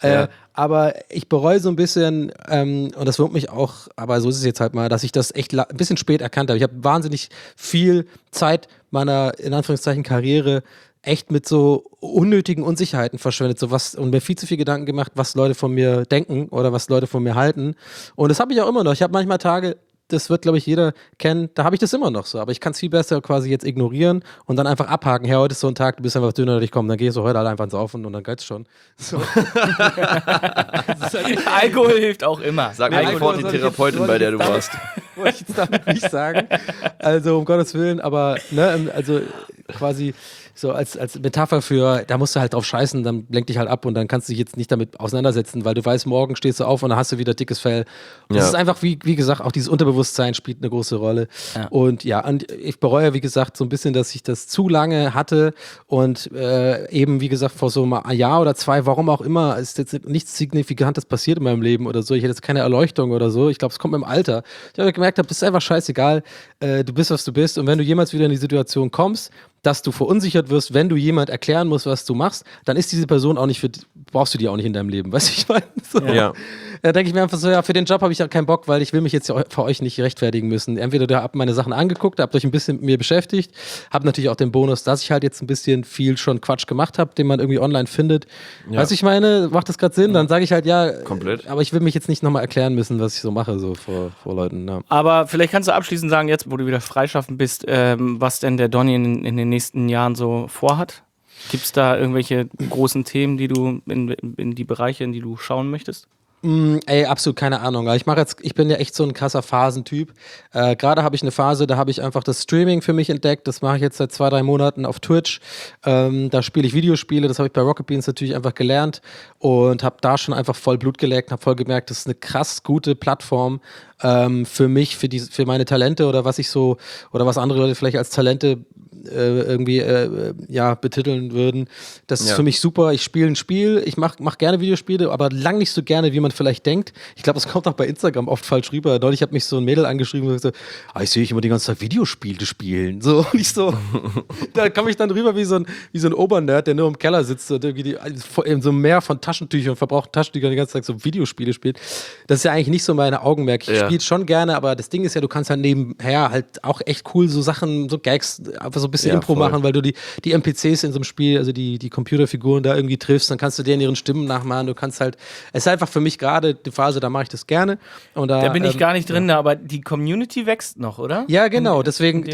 Aber ich bereue so ein bisschen, und das wurmt mich auch, aber so ist es jetzt halt mal, dass ich das echt ein bisschen spät erkannt habe. Ich habe wahnsinnig viel Zeit meiner, in Anführungszeichen, Karriere echt mit so unnötigen Unsicherheiten verschwendet, und mir viel zu viel Gedanken gemacht, was Leute von mir denken oder was Leute von mir halten. Und das habe ich auch immer noch. Ich habe manchmal Tage, das wird, glaube ich, jeder kennen, da habe ich das immer noch so. Aber ich kann es viel besser quasi jetzt ignorieren und dann einfach abhaken. Hey, heute ist so ein Tag, du bist einfach dünner, ich komme, dann gehst du heute halt einfach ins Saufen und dann geht's schon. So. Alkohol hilft auch immer. Sag mir sofort die Therapeutin, bei der du warst. Wollte ich jetzt damit nicht sagen. Also, um Gottes Willen, aber, ne, also quasi so als Metapher für, da musst du halt drauf scheißen, dann lenk dich halt ab und dann kannst du dich jetzt nicht damit auseinandersetzen, weil du weißt, morgen stehst du auf und dann hast du wieder dickes Fell. Und das ist einfach, wie gesagt, auch dieses Unterbewusstsein spielt eine große Rolle. Ja. Und und ich bereue, wie gesagt, so ein bisschen, dass ich das zu lange hatte und eben, wie gesagt, vor so einem Jahr oder 2, warum auch immer, ist jetzt nichts Signifikantes passiert in meinem Leben oder so. Ich hätte jetzt keine Erleuchtung oder so. Ich glaube, es kommt mit dem Alter. Ich habe gemerkt, das ist einfach scheißegal. Du bist, was du bist. Und wenn du jemals wieder in die Situation kommst, dass du verunsichert wirst, wenn du jemand erklären musst, was du machst, dann ist diese Person auch nicht brauchst du die auch nicht in deinem Leben, weißt du, ich meine? So. Ja. Da denke ich mir einfach so, ja, für den Job habe ich ja keinen Bock, weil ich will mich jetzt vor euch nicht rechtfertigen müssen. Entweder ihr habt meine Sachen angeguckt, habt euch ein bisschen mit mir beschäftigt, habt natürlich auch den Bonus, dass ich halt jetzt ein bisschen viel schon Quatsch gemacht habe, den man irgendwie online findet. Ja. Weißt du, ich meine, macht das gerade Sinn? Dann sage ich halt, ja, komplett. Aber ich will mich jetzt nicht nochmal erklären müssen, was ich so mache, so vor Leuten. Ja. Aber vielleicht kannst du abschließend sagen, jetzt, wo du wieder freischaffen bist, was denn der Donny in den nächsten Jahren so vorhat? Gibt es da irgendwelche großen Themen, die du in die Bereiche, in die du schauen möchtest? Absolut keine Ahnung. Ich bin ja echt so ein krasser Phasentyp. Gerade habe ich eine Phase, da habe ich einfach das Streaming für mich entdeckt. Das mache ich jetzt seit 2-3 Monaten auf Twitch. Da spiele ich Videospiele. Das habe ich bei Rocket Beans natürlich einfach gelernt und habe da schon einfach voll Blut geleckt, habe voll gemerkt, das ist eine krass gute Plattform für mich, für meine Talente oder was ich so, oder was andere Leute vielleicht als Talente irgendwie betiteln würden. Das ist für mich super. Ich spiele ein Spiel, ich mach gerne Videospiele, aber lang nicht so gerne, wie man vielleicht denkt. Ich glaube, das kommt auch bei Instagram oft falsch rüber. Neulich hat mich so ein Mädel angeschrieben und gesagt, ich sehe dich immer die ganze Zeit Videospiele spielen. So, nicht so. Da komme ich dann rüber wie so ein Obernerd, der nur im Keller sitzt und irgendwie in so einem Meer von Taschentüchern, verbrauchten Taschentüchern die ganze Zeit so Videospiele spielt. Das ist ja eigentlich nicht so meine Augenmerk. Ich spiele schon gerne, aber das Ding ist ja, du kannst halt nebenher halt auch echt cool so Sachen, so Gags, einfach so ein bisschen Impro machen, weil du die NPCs in so einem Spiel, also die Computerfiguren da irgendwie triffst, dann kannst du denen ihren Stimmen nachmachen, du kannst halt, es ist einfach für mich gerade die Phase, da mache ich das gerne. Und da bin ich gar nicht drin, aber die Community wächst noch, oder? Ja, genau, deswegen.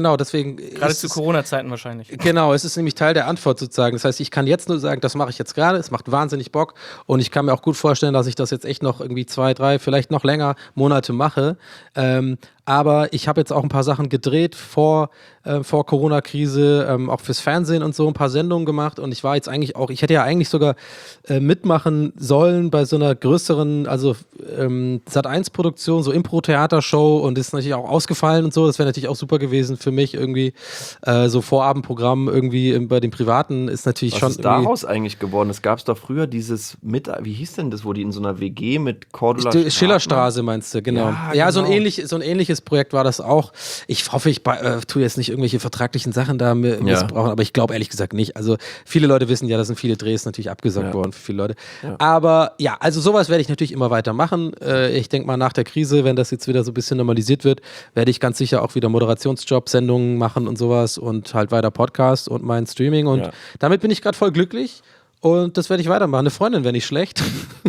Gerade zu Corona-Zeiten wahrscheinlich. Genau, es ist nämlich Teil der Antwort sozusagen. Das heißt, ich kann jetzt nur sagen, das mache ich jetzt gerade, es macht wahnsinnig Bock und ich kann mir auch gut vorstellen, dass ich das jetzt echt noch irgendwie 2, 3, vielleicht noch länger Monate mache. Aber ich habe jetzt auch ein paar Sachen gedreht vor Corona-Krise, auch fürs Fernsehen und so, ein paar Sendungen gemacht. Und ich war jetzt eigentlich auch, ich hätte ja eigentlich sogar mitmachen sollen bei so einer größeren, also Sat.1-Produktion, so Impro-Theatershow, und ist natürlich auch ausgefallen und so. Das wäre natürlich auch super gewesen für mich irgendwie. So Vorabendprogramm irgendwie bei den Privaten ist natürlich Was schon. ist daraus eigentlich geworden? Es gab doch früher dieses wie hieß denn das, wo die in so einer WG mit Cordula Schillerstraße meinst du, genau. Ja, genau. So ein ähnliches Projekt war das auch. Ich hoffe, ich tue jetzt nicht irgendwelche vertraglichen Sachen da missbrauchen, aber ich glaube ehrlich gesagt nicht. Also viele Leute wissen ja, da sind viele Drehs natürlich abgesagt worden für viele Leute. Ja. Aber ja, also sowas werde ich natürlich immer weiter machen. Ich denke mal, nach der Krise, wenn das jetzt wieder so ein bisschen normalisiert wird, werde ich ganz sicher auch wieder Moderationsjob, Sendungen machen und sowas und halt weiter Podcast und mein Streaming, und damit bin ich gerade voll glücklich. Und das werde ich weitermachen. Eine Freundin wäre nicht schlecht.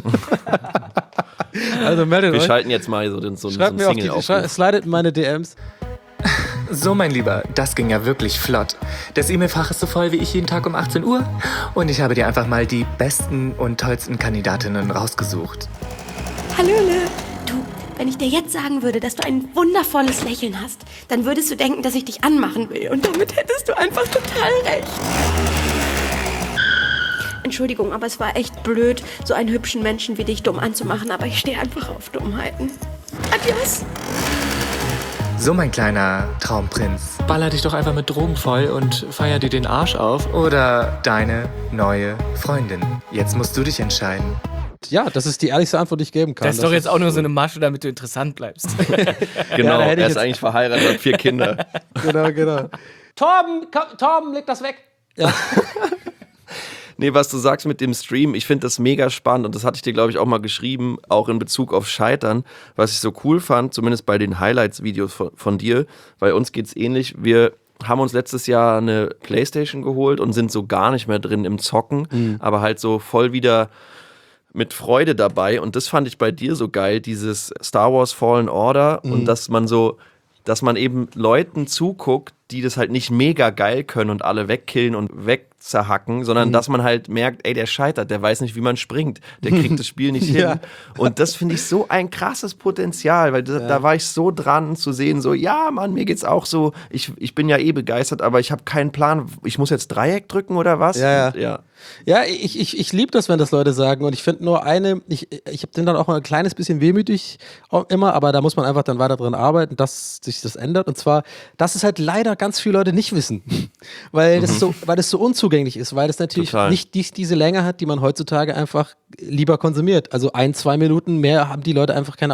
Also meldet euch. Wir schalten jetzt mal so einen Single auf. Slidet in meine DMs. So, mein Lieber, das ging ja wirklich flott. Das E-Mail-Fach ist so voll wie ich jeden Tag um 18 Uhr. Und ich habe dir einfach mal die besten und tollsten Kandidatinnen rausgesucht. Hallöle. Du, wenn ich dir jetzt sagen würde, dass du ein wundervolles Lächeln hast, dann würdest du denken, dass ich dich anmachen will. Und damit hättest du einfach total recht. Entschuldigung, aber es war echt blöd, so einen hübschen Menschen wie dich dumm anzumachen, aber ich stehe einfach auf Dummheiten. Adios. So, mein kleiner Traumprinz, baller dich doch einfach mit Drogen voll und feier dir den Arsch auf. Oder deine neue Freundin. Jetzt musst du dich entscheiden. Ja, das ist die ehrlichste Antwort, die ich geben kann. Das ist doch jetzt auch nur so eine Masche, damit du interessant bleibst. Genau, Ja, er ist eigentlich verheiratet, hat 4 Kinder. Genau. Torben, leg das weg. Ja. Nee, was du sagst mit dem Stream, ich finde das mega spannend, und das hatte ich dir, glaube ich, auch mal geschrieben, auch in Bezug auf Scheitern, was ich so cool fand, zumindest bei den Highlights-Videos von dir. Bei uns geht's ähnlich. Wir haben uns letztes Jahr eine Playstation geholt und sind so gar nicht mehr drin im Zocken, aber halt so voll wieder mit Freude dabei, und das fand ich bei dir so geil, dieses Star Wars Fallen Order, und dass man eben Leuten zuguckt, die das halt nicht mega geil können und alle wegkillen und wegzerhacken, sondern dass man halt merkt, ey, der scheitert, der weiß nicht, wie man springt, der kriegt das Spiel nicht hin. Und das finde ich so ein krasses Potenzial, weil da war ich so dran zu sehen, so, ja, Mann, mir geht's auch so, ich bin ja eh begeistert, aber ich habe keinen Plan, ich muss jetzt Dreieck drücken oder was? Ja. Und, Ja, ich liebe das, wenn das Leute sagen, und ich finde nur ich habe den dann auch mal ein kleines bisschen wehmütig immer, aber da muss man einfach dann weiter dran arbeiten, dass sich das ändert, und zwar, dass es halt leider ganz viele Leute nicht wissen, weil das so unzugänglich ist, weil das natürlich nicht diese Länge hat, die man heutzutage einfach lieber konsumiert. Also 1-2 Minuten mehr haben die Leute einfach keine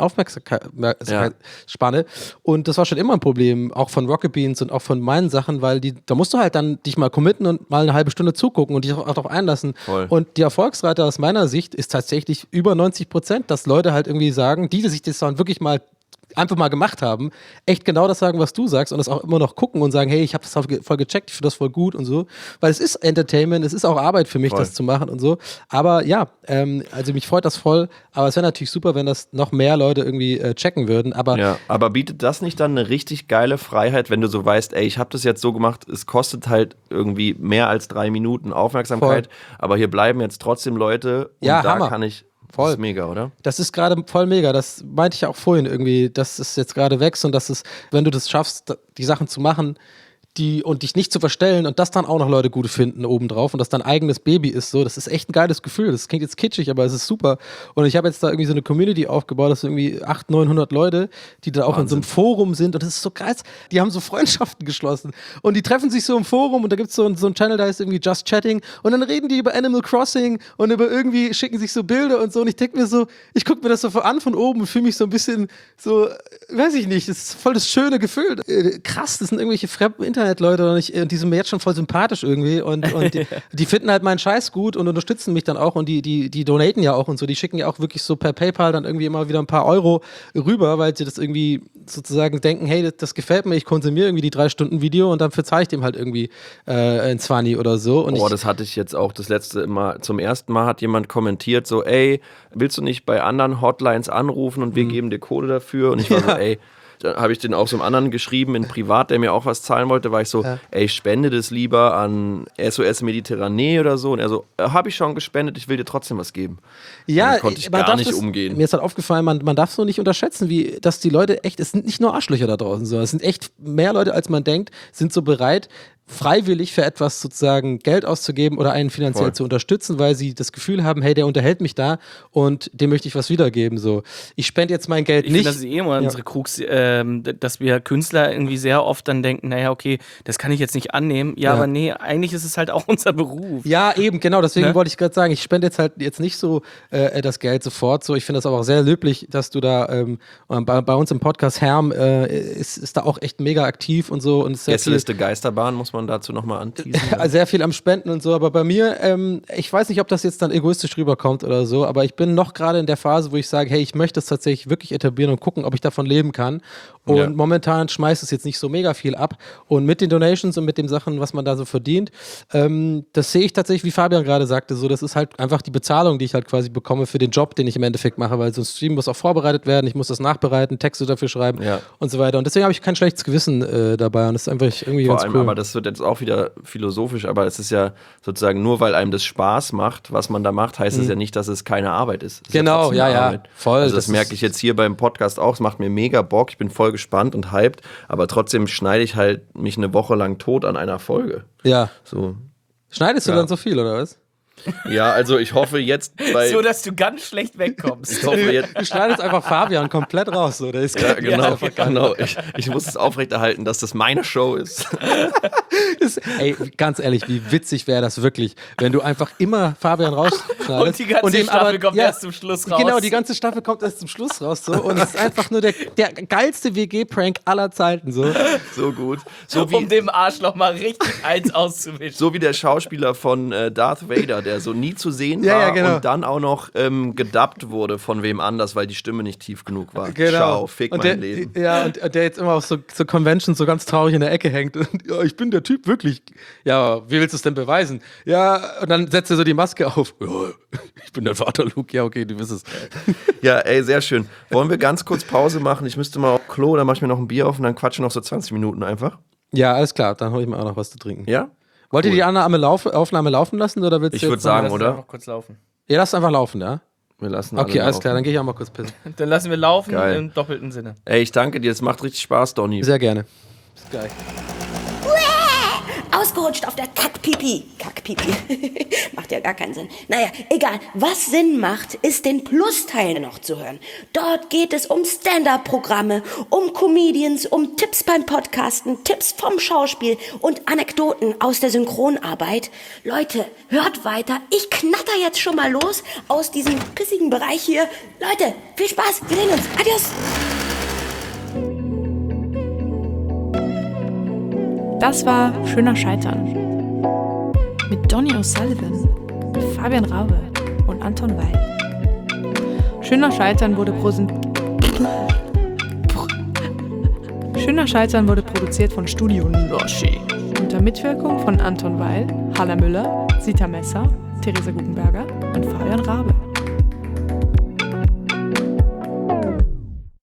Aufmerksamkeitsspanne, und das war schon immer ein Problem, auch von Rocket Beans und auch von meinen Sachen, weil da musst du halt dann dich mal committen und mal eine halbe Stunde zugucken und dich auch darauf einlassen. Voll. Und die Erfolgsrate aus meiner Sicht ist tatsächlich über 90%, dass Leute halt irgendwie sagen, die sich das dann wirklich mal einfach mal gemacht haben, echt genau das sagen, was du sagst, und das auch immer noch gucken und sagen, hey, ich habe das voll gecheckt, ich finde das voll gut und so, weil es ist Entertainment, es ist auch Arbeit für mich, das zu machen und so, aber ja, also mich freut das voll, aber es wäre natürlich super, wenn das noch mehr Leute irgendwie checken würden, aber bietet das nicht dann eine richtig geile Freiheit, wenn du so weißt, ey, ich habe das jetzt so gemacht, es kostet halt irgendwie mehr als 3 Minuten Aufmerksamkeit, aber hier bleiben jetzt trotzdem Leute, und da Hammer. kann ich. Voll. Das ist mega, oder? Das ist gerade voll mega. Das meinte ich ja auch vorhin irgendwie, dass es jetzt gerade wächst, und dass es, wenn du das schaffst, die Sachen zu machen, und dich nicht zu verstellen und das dann auch noch Leute gut finden obendrauf und das dein eigenes Baby ist, so, das ist echt ein geiles Gefühl. Das klingt jetzt kitschig, aber es ist super. Und ich habe jetzt da irgendwie so eine Community aufgebaut, das sind irgendwie 800-900 Leute, die da auch in so einem Forum sind, und das ist so krass. Die haben so Freundschaften geschlossen und die treffen sich so im Forum, und da gibt es so einen Channel, da ist irgendwie Just Chatting, und dann reden die über Animal Crossing und über irgendwie, schicken sich so Bilder und so, und ich denke mir so, ich gucke mir das so an von oben und fühle mich so ein bisschen so, weiß ich nicht, das ist voll das schöne Gefühl. Krass, das sind irgendwelche fremden Internetleute, und die sind mir jetzt schon voll sympathisch irgendwie, und die finden halt meinen Scheiß gut und unterstützen mich dann auch, und die donaten ja auch und so, die schicken ja auch wirklich so per PayPal dann irgendwie immer wieder ein paar Euro rüber, weil sie das irgendwie sozusagen denken, hey, das gefällt mir, ich konsumiere irgendwie die 3 Stunden Video, und dann verzahle ich dem halt irgendwie ein 20 oder so. Und das hatte ich jetzt auch das letzte Mal, zum ersten Mal hat jemand kommentiert so, ey, willst du nicht bei anderen Hotlines anrufen und wir geben dir Kohle dafür? Und ich war so, ey, dann habe ich den auch so einem anderen geschrieben, in Privat, der mir auch was zahlen wollte, war ich so, ey, ich spende das lieber an SOS Mediterranee oder so. Und er so, habe ich schon gespendet, ich will dir trotzdem was geben. Ja, dann konnte ich gar nicht umgehen. Mir ist halt aufgefallen, man darf so nicht unterschätzen, wie, dass die Leute echt, es sind nicht nur Arschlöcher da draußen, sondern es sind echt mehr Leute, als man denkt, sind so bereit, freiwillig für etwas sozusagen Geld auszugeben oder einen finanziell zu unterstützen, weil sie das Gefühl haben, hey, der unterhält mich da und dem möchte ich was wiedergeben. So, ich spende jetzt mein Geld nicht. Ich finde, das ist immer unsere Krux, dass wir Künstler irgendwie sehr oft dann denken, naja, okay, das kann ich jetzt nicht annehmen. Ja, aber nee, eigentlich ist es halt auch unser Beruf. Ja, eben, genau. Deswegen wollte ich gerade sagen, ich spende jetzt nicht so das Geld sofort. So, ich finde das aber auch sehr löblich, dass du da bei uns im Podcast Herm ist da auch echt mega aktiv und so. Und Gästeliste Geisterbahn muss man dazu nochmal anteasen. Sehr viel am Spenden und so, aber bei mir, ich weiß nicht, ob das jetzt dann egoistisch rüberkommt oder so, aber ich bin noch gerade in der Phase, wo ich sage, hey, ich möchte es tatsächlich wirklich etablieren und gucken, ob ich davon leben kann. Und momentan schmeißt es jetzt nicht so mega viel ab. Und mit den Donations und mit den Sachen, was man da so verdient, das sehe ich tatsächlich, wie Fabian gerade sagte, so, das ist halt einfach die Bezahlung, die ich halt quasi bekomme für den Job, den ich im Endeffekt mache, weil so ein Stream muss auch vorbereitet werden, ich muss das nachbereiten, Texte dafür schreiben und so weiter. Und deswegen habe ich kein schlechtes Gewissen dabei und das ist einfach irgendwie Vor ganz allem, cool. aber das wird jetzt auch wieder philosophisch, aber es ist ja sozusagen nur, weil einem das Spaß macht, was man da macht, heißt es ja nicht, dass es keine Arbeit ist. Es Genau, ist Arbeit. Voll. Also das merke ich jetzt hier beim Podcast auch, es macht mir mega Bock, ich bin voll gespannt und hyped, aber trotzdem schneide ich halt mich eine Woche lang tot an einer Folge. Ja. So. Schneidest du dann so viel, oder was? Ja, also ich hoffe jetzt so, dass du ganz schlecht wegkommst. Ich hoffe jetzt. Du schneidest einfach Fabian komplett raus. So. Der ist genau. Ich muss es aufrechterhalten, dass das meine Show ist. Ey, ganz ehrlich, wie witzig wäre das wirklich, wenn du einfach immer Fabian rausschneidest. Und die ganze Staffel kommt erst zum Schluss raus. Genau, die ganze Staffel kommt erst zum Schluss raus. So. Und es ist einfach nur der geilste WG-Prank aller Zeiten. So gut. Um dem Arschloch mal richtig eins auszuwischen. So wie der Schauspieler von Darth Vader, der so nie zu sehen war und dann auch noch gedubbt wurde von wem anders, weil die Stimme nicht tief genug war. Genau. Ciao, fick mein Leben. Ja, und der jetzt immer auf so Conventions so ganz traurig in der Ecke hängt. Und, ja, ich bin der Typ, wirklich. Ja, wie willst du es denn beweisen? Ja, und dann setzt er so die Maske auf. Ja, ich bin der Vater Luke. Ja, okay, du bist es. Ja, ey, sehr schön. Wollen wir ganz kurz Pause machen? Ich müsste mal auf Klo, dann mach ich mir noch ein Bier auf und dann quatschen noch so 20 Minuten einfach. Ja, alles klar. Dann hole ich mir auch noch was zu trinken. Ja? Wollt ihr die Aufnahme laufen lassen oder willst du? Ich würde sagen, oder? Einfach kurz laufen. Ihr lasst einfach laufen, ja? Wir lassen Okay, alles laufen. klar, dann gehe ich auch mal kurz pissen. Dann lassen wir laufen Geil. im doppelten Sinne. Ey, ich danke dir, es macht richtig Spaß, Donny. Sehr gerne. Ist geil. Ausgerutscht auf der Kackpipi. Kackpipi. Macht ja gar keinen Sinn. Naja, egal. Was Sinn macht, ist den Plus-Teil noch zu hören. Dort geht es um Stand-Up-Programme, um Comedians, um Tipps beim Podcasten, Tipps vom Schauspiel und Anekdoten aus der Synchronarbeit. Leute, hört weiter. Ich knatter jetzt schon mal los aus diesem pissigen Bereich hier. Leute, viel Spaß. Wir sehen uns. Adios. Das war Schöner Scheitern. Mit Donny O'Sullivan, Fabian Rabe und Anton Weil. Schöner Scheitern wurde produziert von Studio Noschi. Unter Mitwirkung von Anton Weil, Halla Müller, Sita Messer, Theresa Guggenberger und Fabian Rabe.